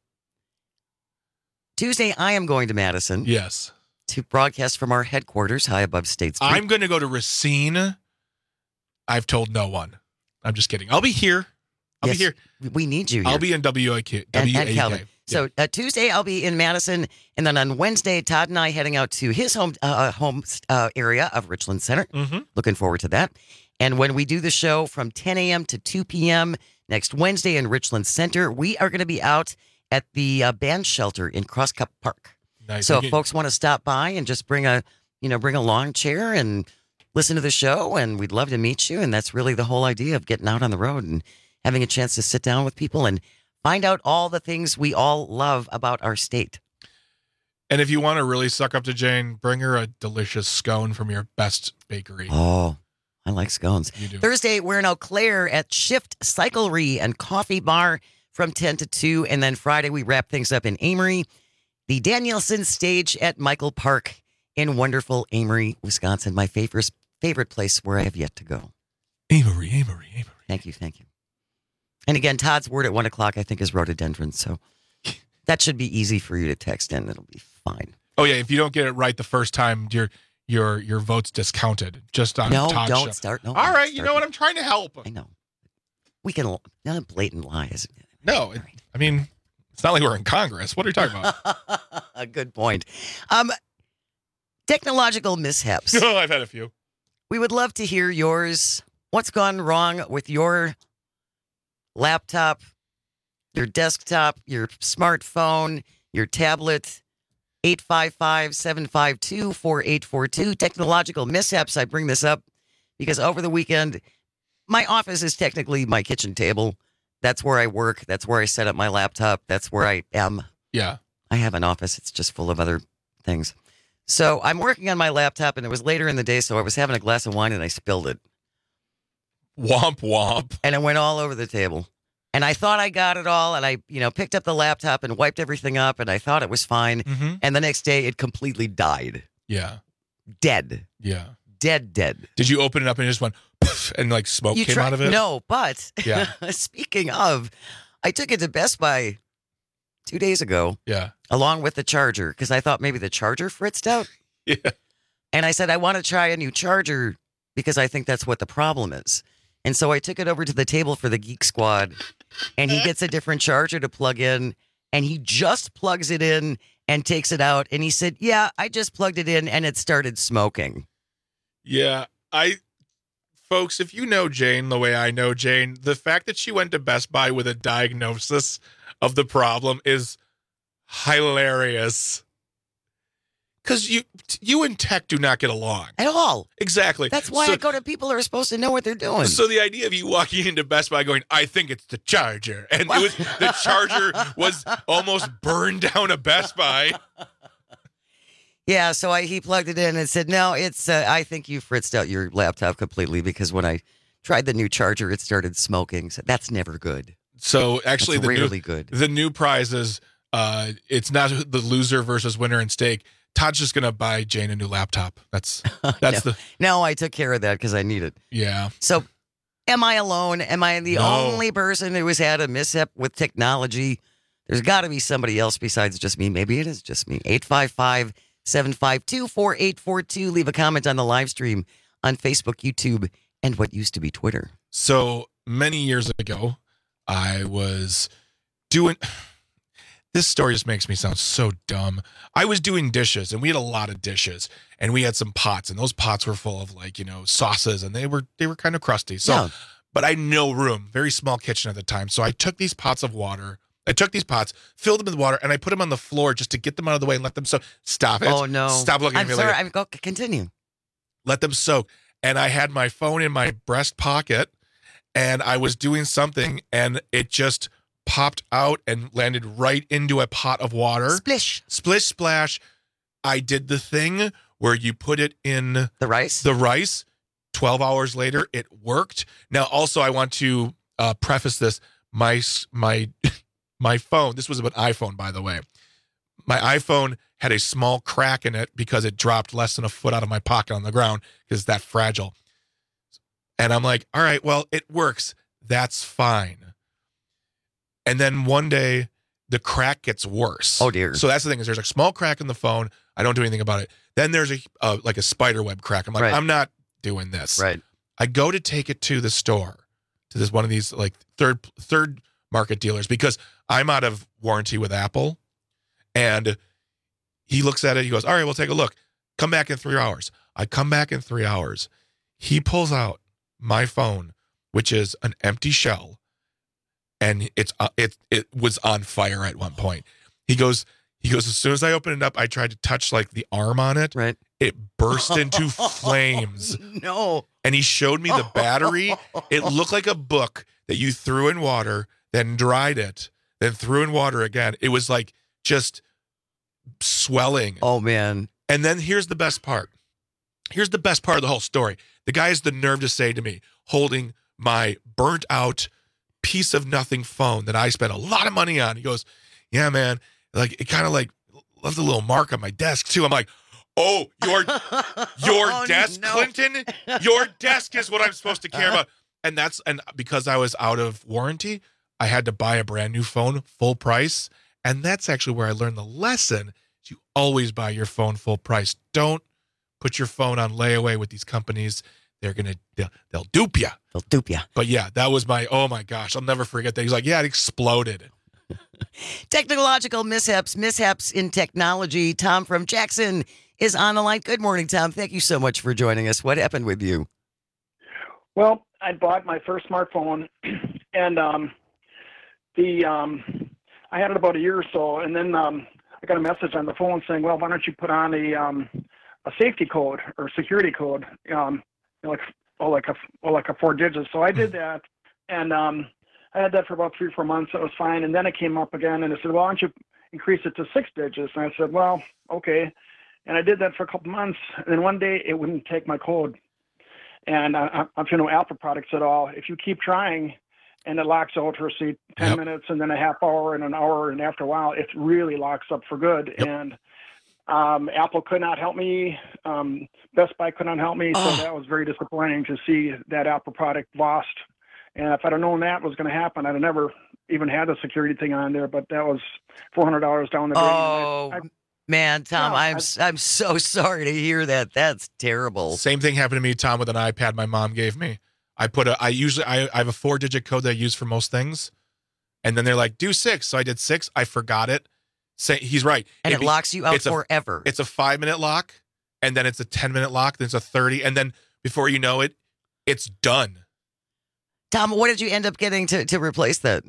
Tuesday, I am going to Madison. Yes. To broadcast from our headquarters high above State Street. I'm going to go to Racine. I've told no one. I'm just kidding. I'll be here. I'll Yes, be here. We need you here. I'll be in W A K. and, W A and K. Calvin. So uh, Tuesday I'll be in Madison, and then on Wednesday Todd and I heading out to his home uh, home uh, area of Richland Center. Mhm. Looking forward to that. And when we do the show from ten a.m. to two p.m. next Wednesday in Richland Center, we are going to be out at the uh, band shelter in Crosscup Park. Nice. So We if can- folks want to stop by and just bring a you know bring a lawn chair and listen to the show, and we'd love to meet you. And that's really the whole idea of getting out on the road and having a chance to sit down with people and find out all the things we all love about our state. And if you want to really suck up to Jane, bring her a delicious scone from your best bakery. Oh, I like scones. You do. Thursday, we're in Eau Claire at Shift Cyclery and Coffee Bar from ten to two. And then Friday, we wrap things up in Amory, the Danielson Stage at Michael Park in wonderful Amory, Wisconsin. My favorite, favorite place where I have yet to go. Amory, Amory, Amory. Thank you, thank you. And again, Todd's word at one o'clock, I think, is rhododendron. So That should be easy for you to text in. It'll be fine. Oh yeah, if you don't get it right the first time, your your your vote's discounted. Just on No, Todd's don't show. start. No, All don't right, you start. know what? I'm trying to help. I know. We can not a blatant lie, isn't it? No, it, I mean, it's not like we're in Congress. What are you talking about? A good point. Um, technological mishaps. Oh, I've had a few. We would love to hear yours. What's gone wrong with your laptop, your desktop, your smartphone, your tablet? eight five five, seven five two, four eight four two. Technological mishaps. I bring this up because over the weekend, my office is technically my kitchen table. That's where I work. That's where I set up my laptop. That's where I am. Yeah. I have an office. It's just full of other things. So I'm working on my laptop, and it was later in the day, so I was having a glass of wine, and I spilled it. Womp womp. And it went all over the table. And I thought I got it all, and I, you know, picked up the laptop and wiped everything up, and I thought it was fine. Mm-hmm. And the next day, it completely died. Yeah. Dead. Yeah. Dead, dead. Did you open it up and it just went poof, and like smoke You came try- out of it? No, but Yeah. speaking of, I took it to Best Buy two days ago. Yeah. Along with the charger, because I thought maybe the charger fritzed out. Yeah. And I said, I want to try a new charger because I think that's what the problem is. And so I took it over to the table for the Geek Squad, and he gets a different charger to plug in, and he just plugs it in and takes it out. And he said, yeah, I just plugged it in and it started smoking. Yeah. I, folks, if you know Jane the way I know Jane, the fact that she went to Best Buy with a diagnosis of the problem is hilarious. Because you you and tech do not get along. At all. Exactly. That's why So- I go to people who are supposed to know what they're doing. So the idea of you walking into Best Buy going, I think it's the charger. And it was the charger was almost burned down a Best Buy. Yeah, so I, he plugged it in and said, no, it's, uh, I think you fritzed out your laptop completely because when I tried the new charger, it started smoking. So that's never good. So actually That's the rarely new, good. the new prize is uh, it's not the loser versus winner in stake. Todd's just going to buy Jane a new laptop. That's that's no, the no, I took care of that because I need it. yeah. So am I alone? Am I the No. only person who has had a mishap with technology? There's got to be somebody else besides just me. Maybe it is just me. eight five five, seven five two, four eight four two. Leave a comment on the live stream on Facebook, YouTube, and what used to be Twitter. So many years ago, I was doing. This story just makes me sound so dumb. I was doing dishes, and we had a lot of dishes, and we had some pots, and those pots were full of like you know sauces, and they were they were kind of crusty. So, Yeah. but I had no room, very small kitchen at the time. So I took these pots of water. I took these pots, filled them with water, and I put them on the floor just to get them out of the way and let them soak. Stop it! Oh, no. Stop looking I'm at me sorry. like that. I'm, go, continue. Let them soak. And I had my phone in my breast pocket, and I was doing something, and it just popped out and landed right into a pot of water. Splish. Splish, splash. I did the thing where you put it in the rice. The rice. twelve hours later, it worked. Now, also, I want to uh, preface this. My s- my my phone, this was an iPhone, by the way. My iPhone had a small crack in it because it dropped less than a foot out of my pocket on the ground because it's that fragile. And I'm like, all right, well, it works. That's fine. And then one day, the crack gets worse. Oh, dear. So that's the thing is there's a small crack in the phone. I don't do anything about it. Then there's a uh, like a spider web crack. I'm like, Right. I'm not doing this. Right. I go to take it to the store, to this one of these like third third market dealers because I'm out of warranty with Apple. And he looks at it. He goes, all right, we'll take a look. Come back in three hours. I come back in three hours. He pulls out my phone, which is an empty shell. And it's uh, it it was on fire at one point. He goes, he goes, as soon as I opened it up, I tried to touch like the arm on it. Right. It burst into flames. No. And he showed me the battery. It looked like a book that you threw in water, then dried it, then threw in water again. It was like just swelling. Oh, man. And then here's the best part. Here's the best part of the whole story. The guy has the nerve to say to me, holding my burnt out piece of nothing phone that I spent a lot of money on. He goes, yeah, man. Like it kind of like left a little mark on my desk too. I'm like, oh, your your Oh, desk, no. Clinton? Your desk is what I'm supposed to care about. And that's and because I was out of warranty, I had to buy a brand new phone, full price. And that's actually where I learned the lesson. You always buy your phone full price. Don't put your phone on layaway with these companies. They're going to, they'll, they'll dupe you. They'll dupe you. But yeah, that was my, oh my gosh, I'll never forget that. He's like, yeah, it exploded. Technological mishaps, mishaps in technology. Tom from Jackson is on the line. Good morning, Tom. Thank you so much for joining us. What happened with you? Well, I bought my first smartphone, and um, the um, I had it about a year or so, and then um, I got a message on the phone saying, "Well, why don't you put on a um, a safety code or security code, um, you know, like oh, like a oh, like a four digits?" So I did that, and um, I had that for about three or four months. It was fine, and then it came up again, and it said, "Well, why don't you increase it to six digits?" And I said, "Well, okay," and I did that for a couple months, and then one day it wouldn't take my code. And I, I'm you know Apple products at all. If you keep trying, and it locks out for say ten yep. minutes, and then a half hour, and an hour, and after a while, it really locks up for good. Yep. And um, Apple could not help me. Um, Best Buy could not help me. So oh. that was very disappointing to see that Apple product lost. And if I'd have known that was going to happen, I'd have never even had the security thing on there. But that was four hundred dollars down the drain. Oh. I, I, Man, Tom, no, I'm I, I'm so sorry to hear that. That's terrible. Same thing happened to me, Tom, with an iPad my mom gave me. I put a, I usually, I, I have a four digit code that I use for most things. And then they're like, do six. So I did six. I forgot it. Say, he's right. And it, it locks you out it's forever. A, it's a five minute lock. And then it's a ten minute lock. Then it's a thirty. And then before you know it, it's done. Tom, what did you end up getting to, to replace that?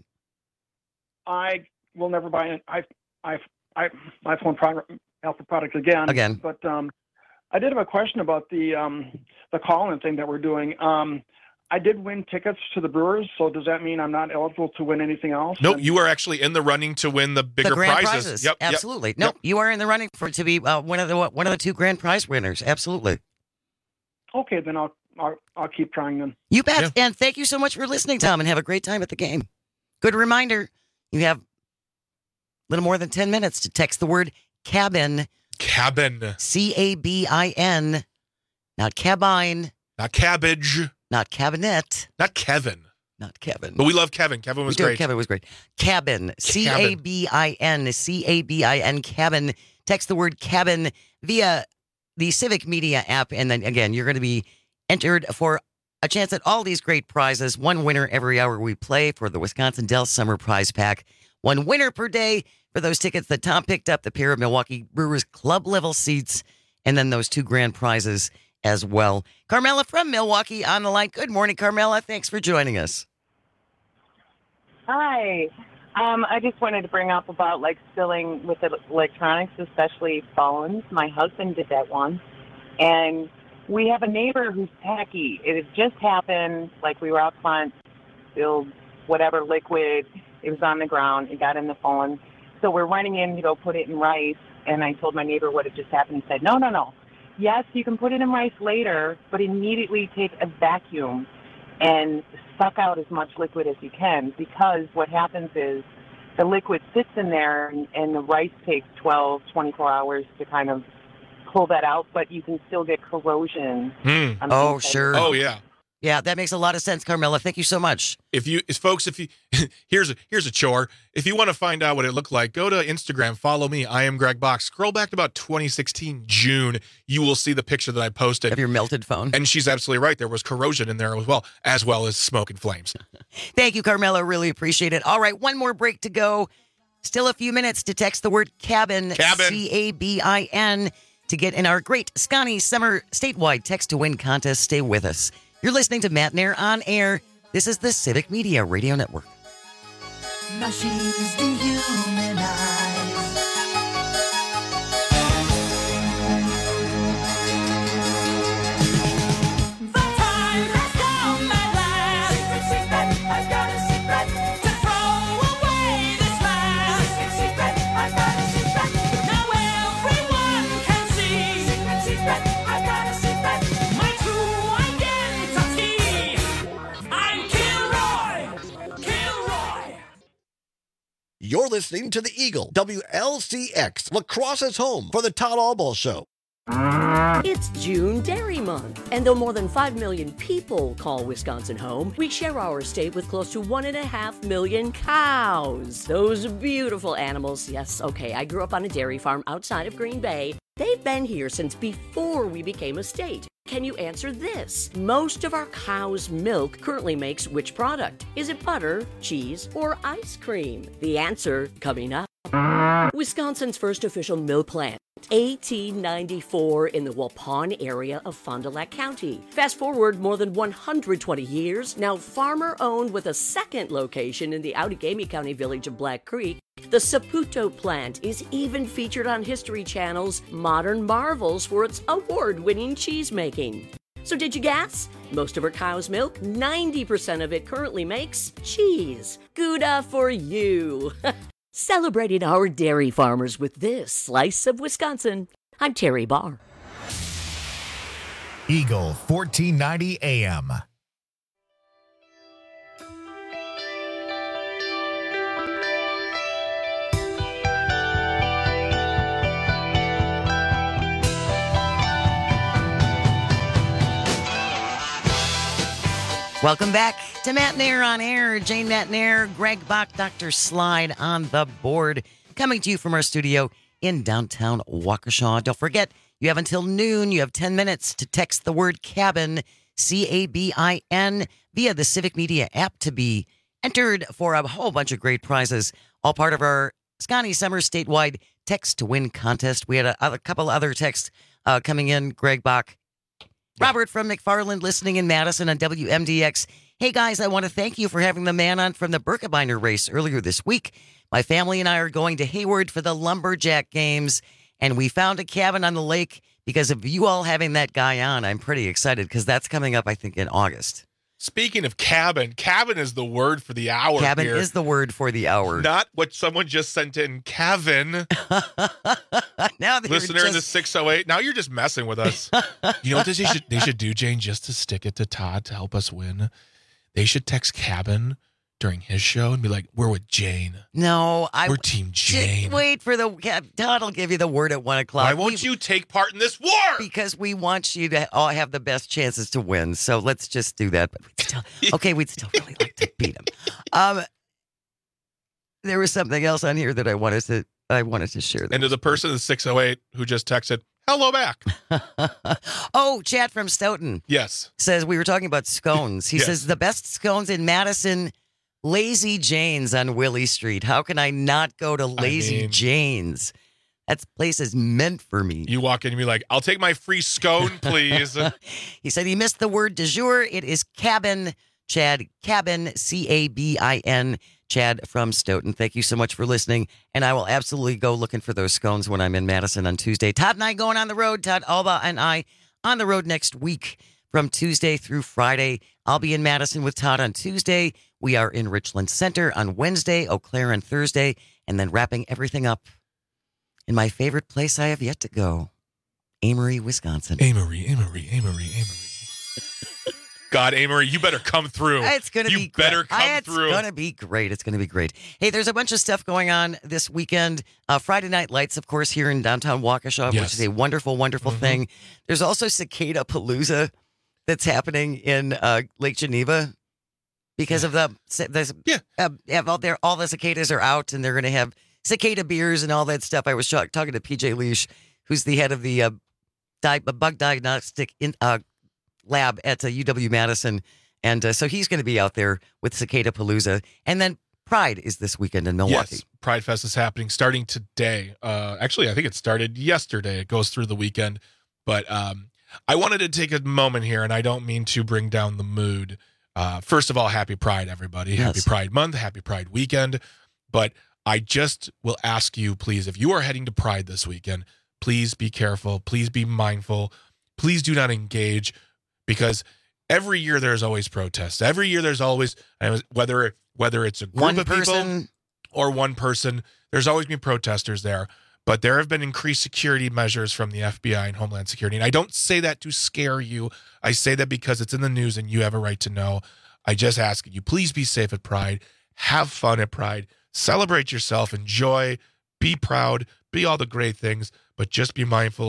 I will never buy it. I, I, I, iPhone product, Apple product again. Again. But um, I did have a question about the um, the call-in thing that we're doing. Um, I did win tickets to the Brewers, so does that mean I'm not eligible to win anything else? Nope, and you are actually in the running to win the bigger the grand prizes. prizes. Yep, absolutely. Yep, no, yep. You are in the running for to be uh, one of the one of the two grand prize winners. Absolutely. Okay, then I'll I'll, I'll keep trying then. You bet. Yeah. And thank you so much for listening, Tom, and have a great time at the game. Good reminder, you have a little more than ten minutes to text the word cabin. Cabin. C A B I N. Not cabine. Not cabbage. Not cabinet. Not Kevin. Not Kevin. But we love Kevin. Kevin was we great. Do. Kevin was great. Cabin. C A B I N. C A B I N. Cabin. Text the word cabin via the Civic Media app. And then again, you're going to be entered for a chance at all these great prizes. One winner every hour we play for the Wisconsin Dells Summer Prize Pack. One winner per day for those tickets that Tom picked up, the pair of Milwaukee Brewers club level seats, and then those two grand prizes as well. Carmela from Milwaukee on the line. Good morning, Carmela. Thanks for joining us. Hi. Um, I just wanted to bring up about like spilling with electronics, especially phones. My husband did that once, and we have a neighbor who's tacky. It had just happened, like we were out front, spilled whatever liquid. It was on the ground. It got in the phone. So we're running in to go put it in rice, and I told my neighbor what had just happened. He said, no, no, no. Yes, you can put it in rice later, but immediately take a vacuum and suck out as much liquid as you can, because what happens is the liquid sits in there, and, and the rice takes twelve, twenty-four hours to kind of pull that out, but you can still get corrosion. Hmm. Oh, sure. Oh, yeah. Yeah, that makes a lot of sense, Carmela. Thank you so much. If you, folks, if you, here's a, here's a chore. If you want to find out what it looked like, go to Instagram, follow me. I am Greg Bach. Scroll back to about twenty sixteen, June. You will see the picture that I posted. Of your melted phone. And she's absolutely right. There was corrosion in there as well, as well as smoke and flames. Thank you, Carmela. Really appreciate it. All right, one more break to go. Still a few minutes to text the word cabin, cabin. C A B I N, to get in our great Scotty Summer statewide text to win contest. Stay with us. You're listening to Matt Nair on Air. This is the Civic Media Radio Network. Machines dehumanize. The time has come at last. Secret, secret, I've got a secret. To throw away this mask. Secret, secret, I've got a secret. Now everyone can see. Secret, secret, I've got a secret. My true identity. I'm Kilroy. Kilroy. You're listening to the Eagle, W L C X, Lacrosse's home for the Todd Albaugh Show. It's June Dairy Month, and though more than five million people call Wisconsin home, we share our state with close to one and a half million cows. Those beautiful animals. Yes, okay, I grew up on a dairy farm outside of Green Bay. They've been here since before we became a state. Can you answer this? Most of our cow's milk currently makes which product? Is it butter, cheese, or ice cream? The answer coming up. Wisconsin's first official milk plant, eighteen ninety-four, in the Waupun area of Fond du Lac County. Fast forward more than one hundred twenty years, now farmer-owned with a second location in the Outagamie County village of Black Creek. The Saputo plant is even featured on History Channel's Modern Marvels for its award-winning cheese making. So did you guess? Most of our cow's milk, ninety percent of it currently makes cheese. Gouda for you! Celebrating our dairy farmers with this slice of Wisconsin. I'm Terry Barr. Eagle fourteen ninety A M. Welcome back to Matt Nair on Air. Jane Matt Nair, Greg Bach, Doctor Slide on the board. Coming to you from our studio in downtown Waukesha. Don't forget, you have until noon. You have ten minutes to text the word cabin, C A B I N, via the Civic Media app to be entered for a whole bunch of great prizes. All part of our Scotty Summer statewide text to win contest. We had a, a couple other texts uh, coming in. Greg Bach. Robert from McFarland listening in Madison on W M D X. Hey guys, I want to thank you for having the man on from the Birkebeiner race earlier this week. My family and I are going to Hayward for the Lumberjack games, and we found a cabin on the lake because of you all having that guy on. I'm pretty excited because that's coming up, I think, in August. Speaking of cabin, cabin is the word for the hour. Cabin here. is the word for the hour. Not what someone just sent in, Kevin. Now listener just... in the six oh eight. Now you're just messing with us. You know what they should, they should do, Jane, just to stick it to Todd to help us win? They should text Cabin during his show and be like, we're with Jane. No, I... We're Team Jane. Wait for the... Todd will give you the word at one o'clock. Why won't we, you take part in this war? Because we want you to all have the best chances to win. So let's just do that. But we'd still, okay, we'd still really like to beat him. Um, there was something else on here that I wanted to I wanted to share. And to the person in the six oh eight who just texted, hello back. Oh, Chad from Stoughton. Yes. Says we were talking about scones. He yes. says the best scones in Madison, Lazy Jane's on Willie Street. How can I not go to Lazy I mean, Jane's? That place is meant for me. You walk in and be like, I'll take my free scone, please. He said he missed the word du jour. It is cabin, Chad. Cabin, C A B I N. Chad from Stoughton. Thank you so much for listening. And I will absolutely go looking for those scones when I'm in Madison on Tuesday. Todd and I going on the road. Todd Alba and I on the road next week from Tuesday through Friday. I'll be in Madison with Todd on Tuesday. We are in Richland Center on Wednesday, Eau Claire on Thursday, and then wrapping everything up in my favorite place I have yet to go, Amory, Wisconsin. Amory, Amory, Amory, Amory. God, Amory, you better come through. It's going to you be You better great. come it's through. It's going to be great. It's going to be great. Hey, there's a bunch of stuff going on this weekend. Uh, Friday Night Lights, of course, here in downtown Waukesha, Yes. which is a wonderful, wonderful Mm-hmm. thing. There's also Cicada Palooza that's happening in uh, Lake Geneva because of the, the yeah. uh, have all, their, all the cicadas are out, and they're going to have cicada beers and all that stuff. I was sh- talking to P J Leash, who's the head of the uh, di- bug diagnostic in, uh, lab at uh, U W-Madison. And uh, so he's going to be out there with Cicada Palooza. And then Pride is this weekend in Milwaukee. Yes, Pride Fest is happening starting today. Uh, actually, I think it started yesterday. It goes through the weekend. But um, I wanted to take a moment here, and I don't mean to bring down the mood. Uh, first of all, happy Pride, everybody. Yes. Happy Pride Month, happy Pride Weekend. But I just will ask you, please, if you are heading to Pride this weekend, please be careful. Please be mindful. Please do not engage, because every year there's always protests. Every year there's always, whether whether it's a group One of person. people or one person, there's always been protesters there. But there have been increased security measures from the F B I and Homeland Security. And I don't say that to scare you. I say that because it's in the news and you have a right to know. I just ask you, please be safe at Pride. Have fun at Pride. Celebrate yourself. Enjoy. Be proud. Be all the great things. But just be mindful of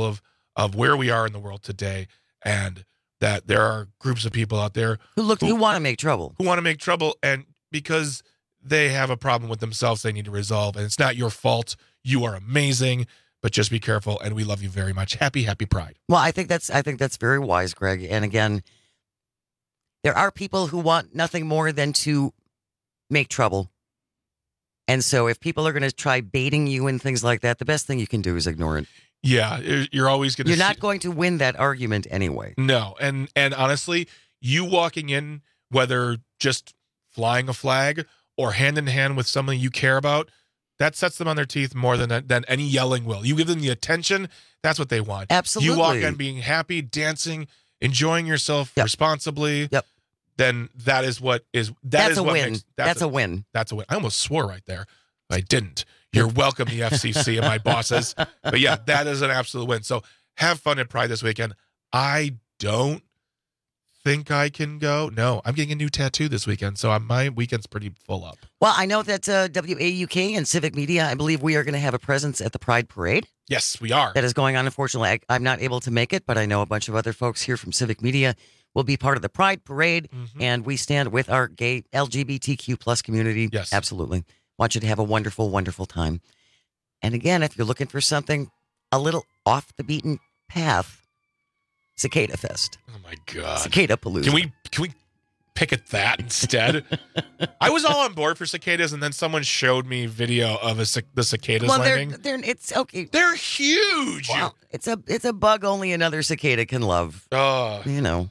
of where we are in the world today, and that there are groups of people out there who look who, who want to make trouble, who want to make trouble, and because they have a problem with themselves, they need to resolve, and it's not your fault. You are amazing, but just be careful, and we love you very much. Happy, happy Pride. Well, I think that's I think that's very wise, Greg. And again, there are people who want nothing more than to make trouble. And so if people are going to try baiting you and things like that, the best thing you can do is ignore it. Yeah, you're always going to You're not going to win that argument anyway. No, and and honestly, you walking in, whether just flying a flag or hand in hand with someone you care about, that sets them on their teeth more than than any yelling will. You give them the attention, that's what they want. Absolutely. You walk in being happy, dancing, enjoying yourself yep. responsibly. Yep. Then that is what is that that's is a what win. Makes, that's, that's a, a win. That's a win. I almost swore right there. I didn't. You're welcome, the F C C and my bosses. But yeah, that is an absolute win. So have fun at Pride this weekend. I don't think I can go. No, I'm getting a new tattoo this weekend, so I'm, my weekend's pretty full up. Well, I know that uh, W A U K and Civic Media, I believe we are going to have a presence at the Pride Parade. Yes, we are. That is going on. Unfortunately, I, I'm not able to make it, but I know a bunch of other folks here from Civic Media will be part of the Pride Parade, mm-hmm. and we stand with our gay L G B T Q plus community. Yes. Absolutely. Want you to have a wonderful, wonderful time. And again, if you're looking for something a little off the beaten path, Cicada Fest. Oh my God. Cicada Palooza. Can we can we pick at that instead? I was all on board for cicadas, and then someone showed me video of a, the cicadas well, landing. They're, they're, it's okay. They're huge. Wow. It's a it's a bug only another cicada can love. Uh, you know.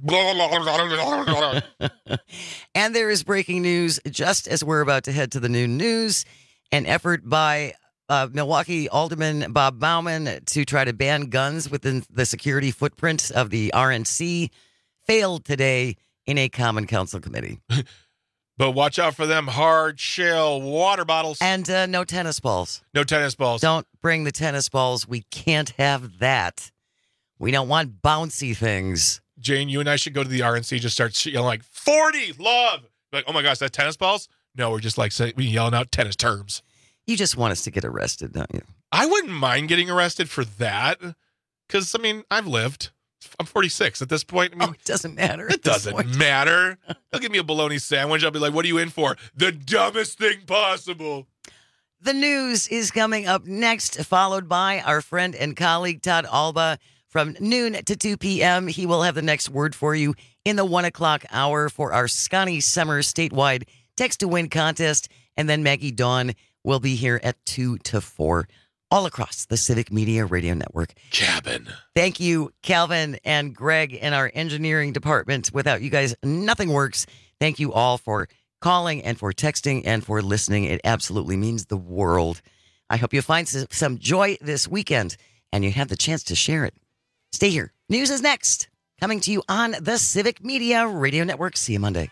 And there is breaking news just as we're about to head to the noon news. An effort by uh, Milwaukee Alderman Bob Bauman to try to ban guns within the security footprint of the R N C failed today in a Common Council committee. But watch out for them hard shell water bottles. And uh, no tennis balls. No tennis balls. Don't bring the tennis balls. We can't have that. We don't want bouncy things. Jane, you and I should go to the R N C, just start yelling like, forty, love. Like, oh my gosh, that tennis balls? No, we're just like say, we yelling out tennis terms. You just want us to get arrested, don't you? I wouldn't mind getting arrested for that. Because, I mean, I've lived. I'm forty-six at this point. I mean, oh, it doesn't matter. It doesn't point. matter. They'll give me a bologna sandwich. I'll be like, what are you in for? The dumbest thing possible. The news is coming up next, followed by our friend and colleague, Todd Alba. From noon to two p.m., he will have the next word for you in the one o'clock hour for our Scotty Summer statewide text to win contest. And then Maggie Dawn will be here at two to four, all across the Civic Media Radio Network. Cabin. Thank you, Calvin and Greg and our engineering department. Without you guys, nothing works. Thank you all for calling and for texting and for listening. It absolutely means the world. I hope you find some joy this weekend and you have the chance to share it. Stay here. News is next. Coming to you on the Civic Media Radio Network. See you Monday.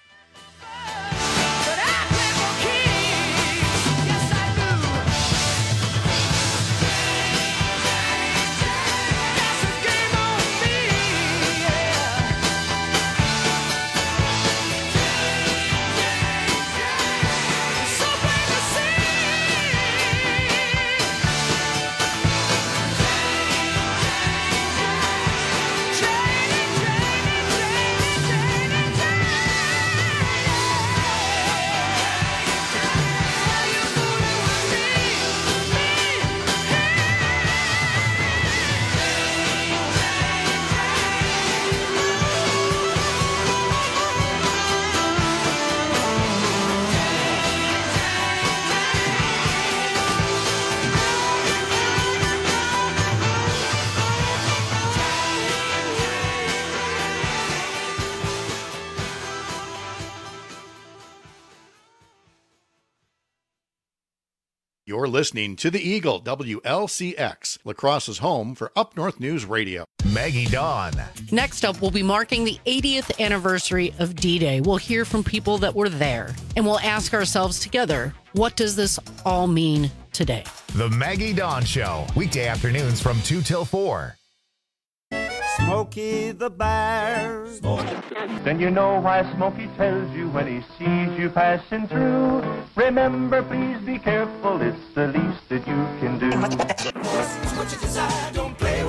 You're listening to the Eagle, W L C X, La Crosse's home for Up North News Radio. Maggie Dawn. Next up, we'll be marking the eightieth anniversary of D-Day. We'll hear from people that were there, and we'll ask ourselves together, what does this all mean today? The Maggie Dawn Show, weekday afternoons from two till four. Smokey the Bear. Then you know why Smokey tells you when he sees you passing through. Remember, please be careful, it's the least that you can do. What you desire, don't play with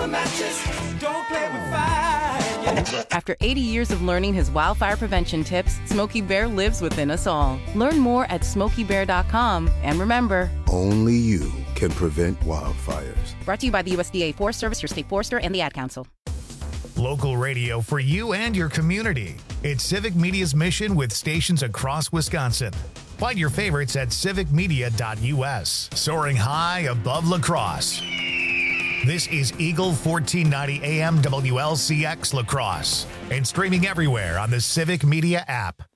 matches. Don't play with fire. After eighty years of learning his wildfire prevention tips, Smokey Bear lives within us all. Learn more at smokey bear dot com. And remember, only you can prevent wildfires. Brought to you by the U S D A Forest Service, your state forester, and the Ad Council. Local radio for you and your community. It's Civic Media's mission with stations across Wisconsin. Find your favorites at civic media dot U S. Soaring high above La Crosse. This is Eagle fourteen ninety A M W L C X La Crosse and streaming everywhere on the Civic Media app.